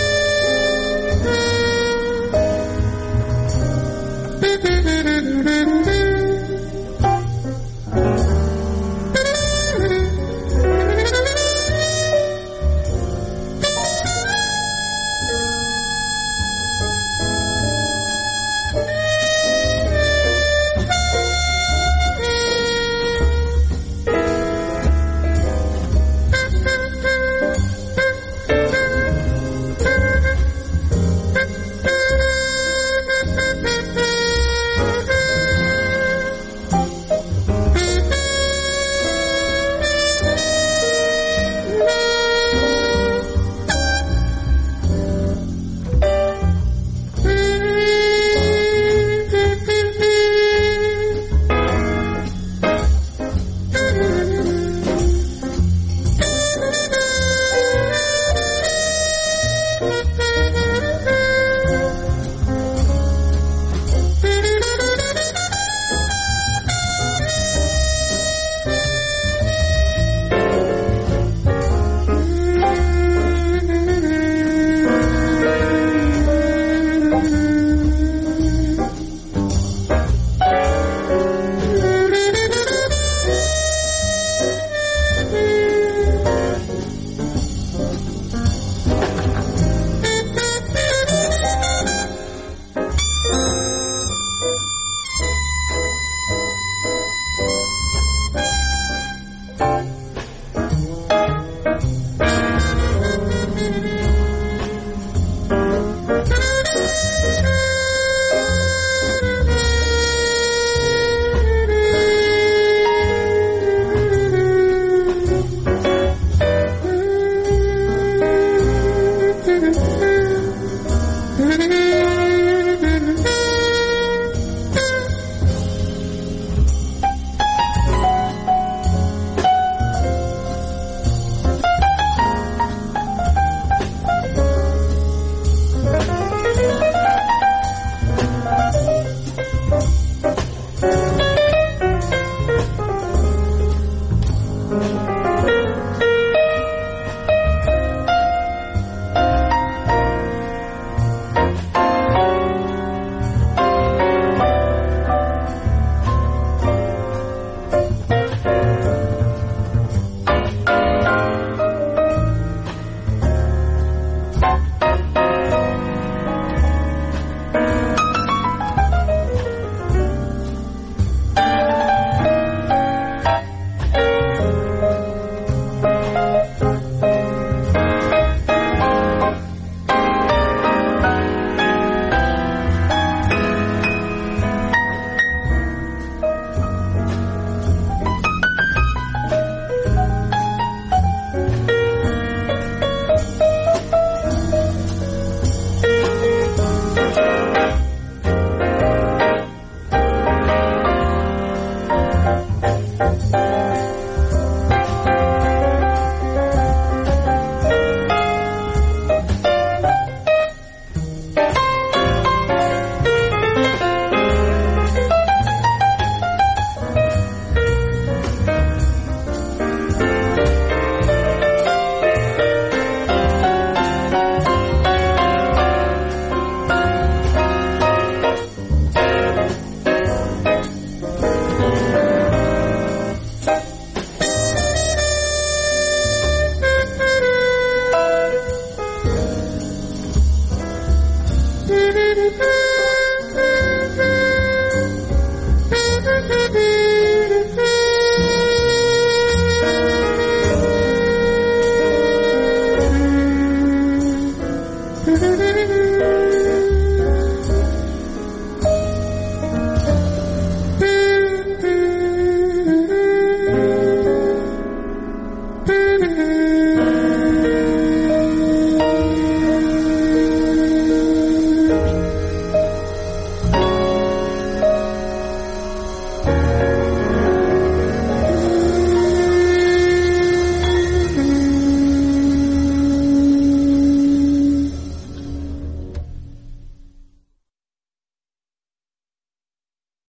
Thank you.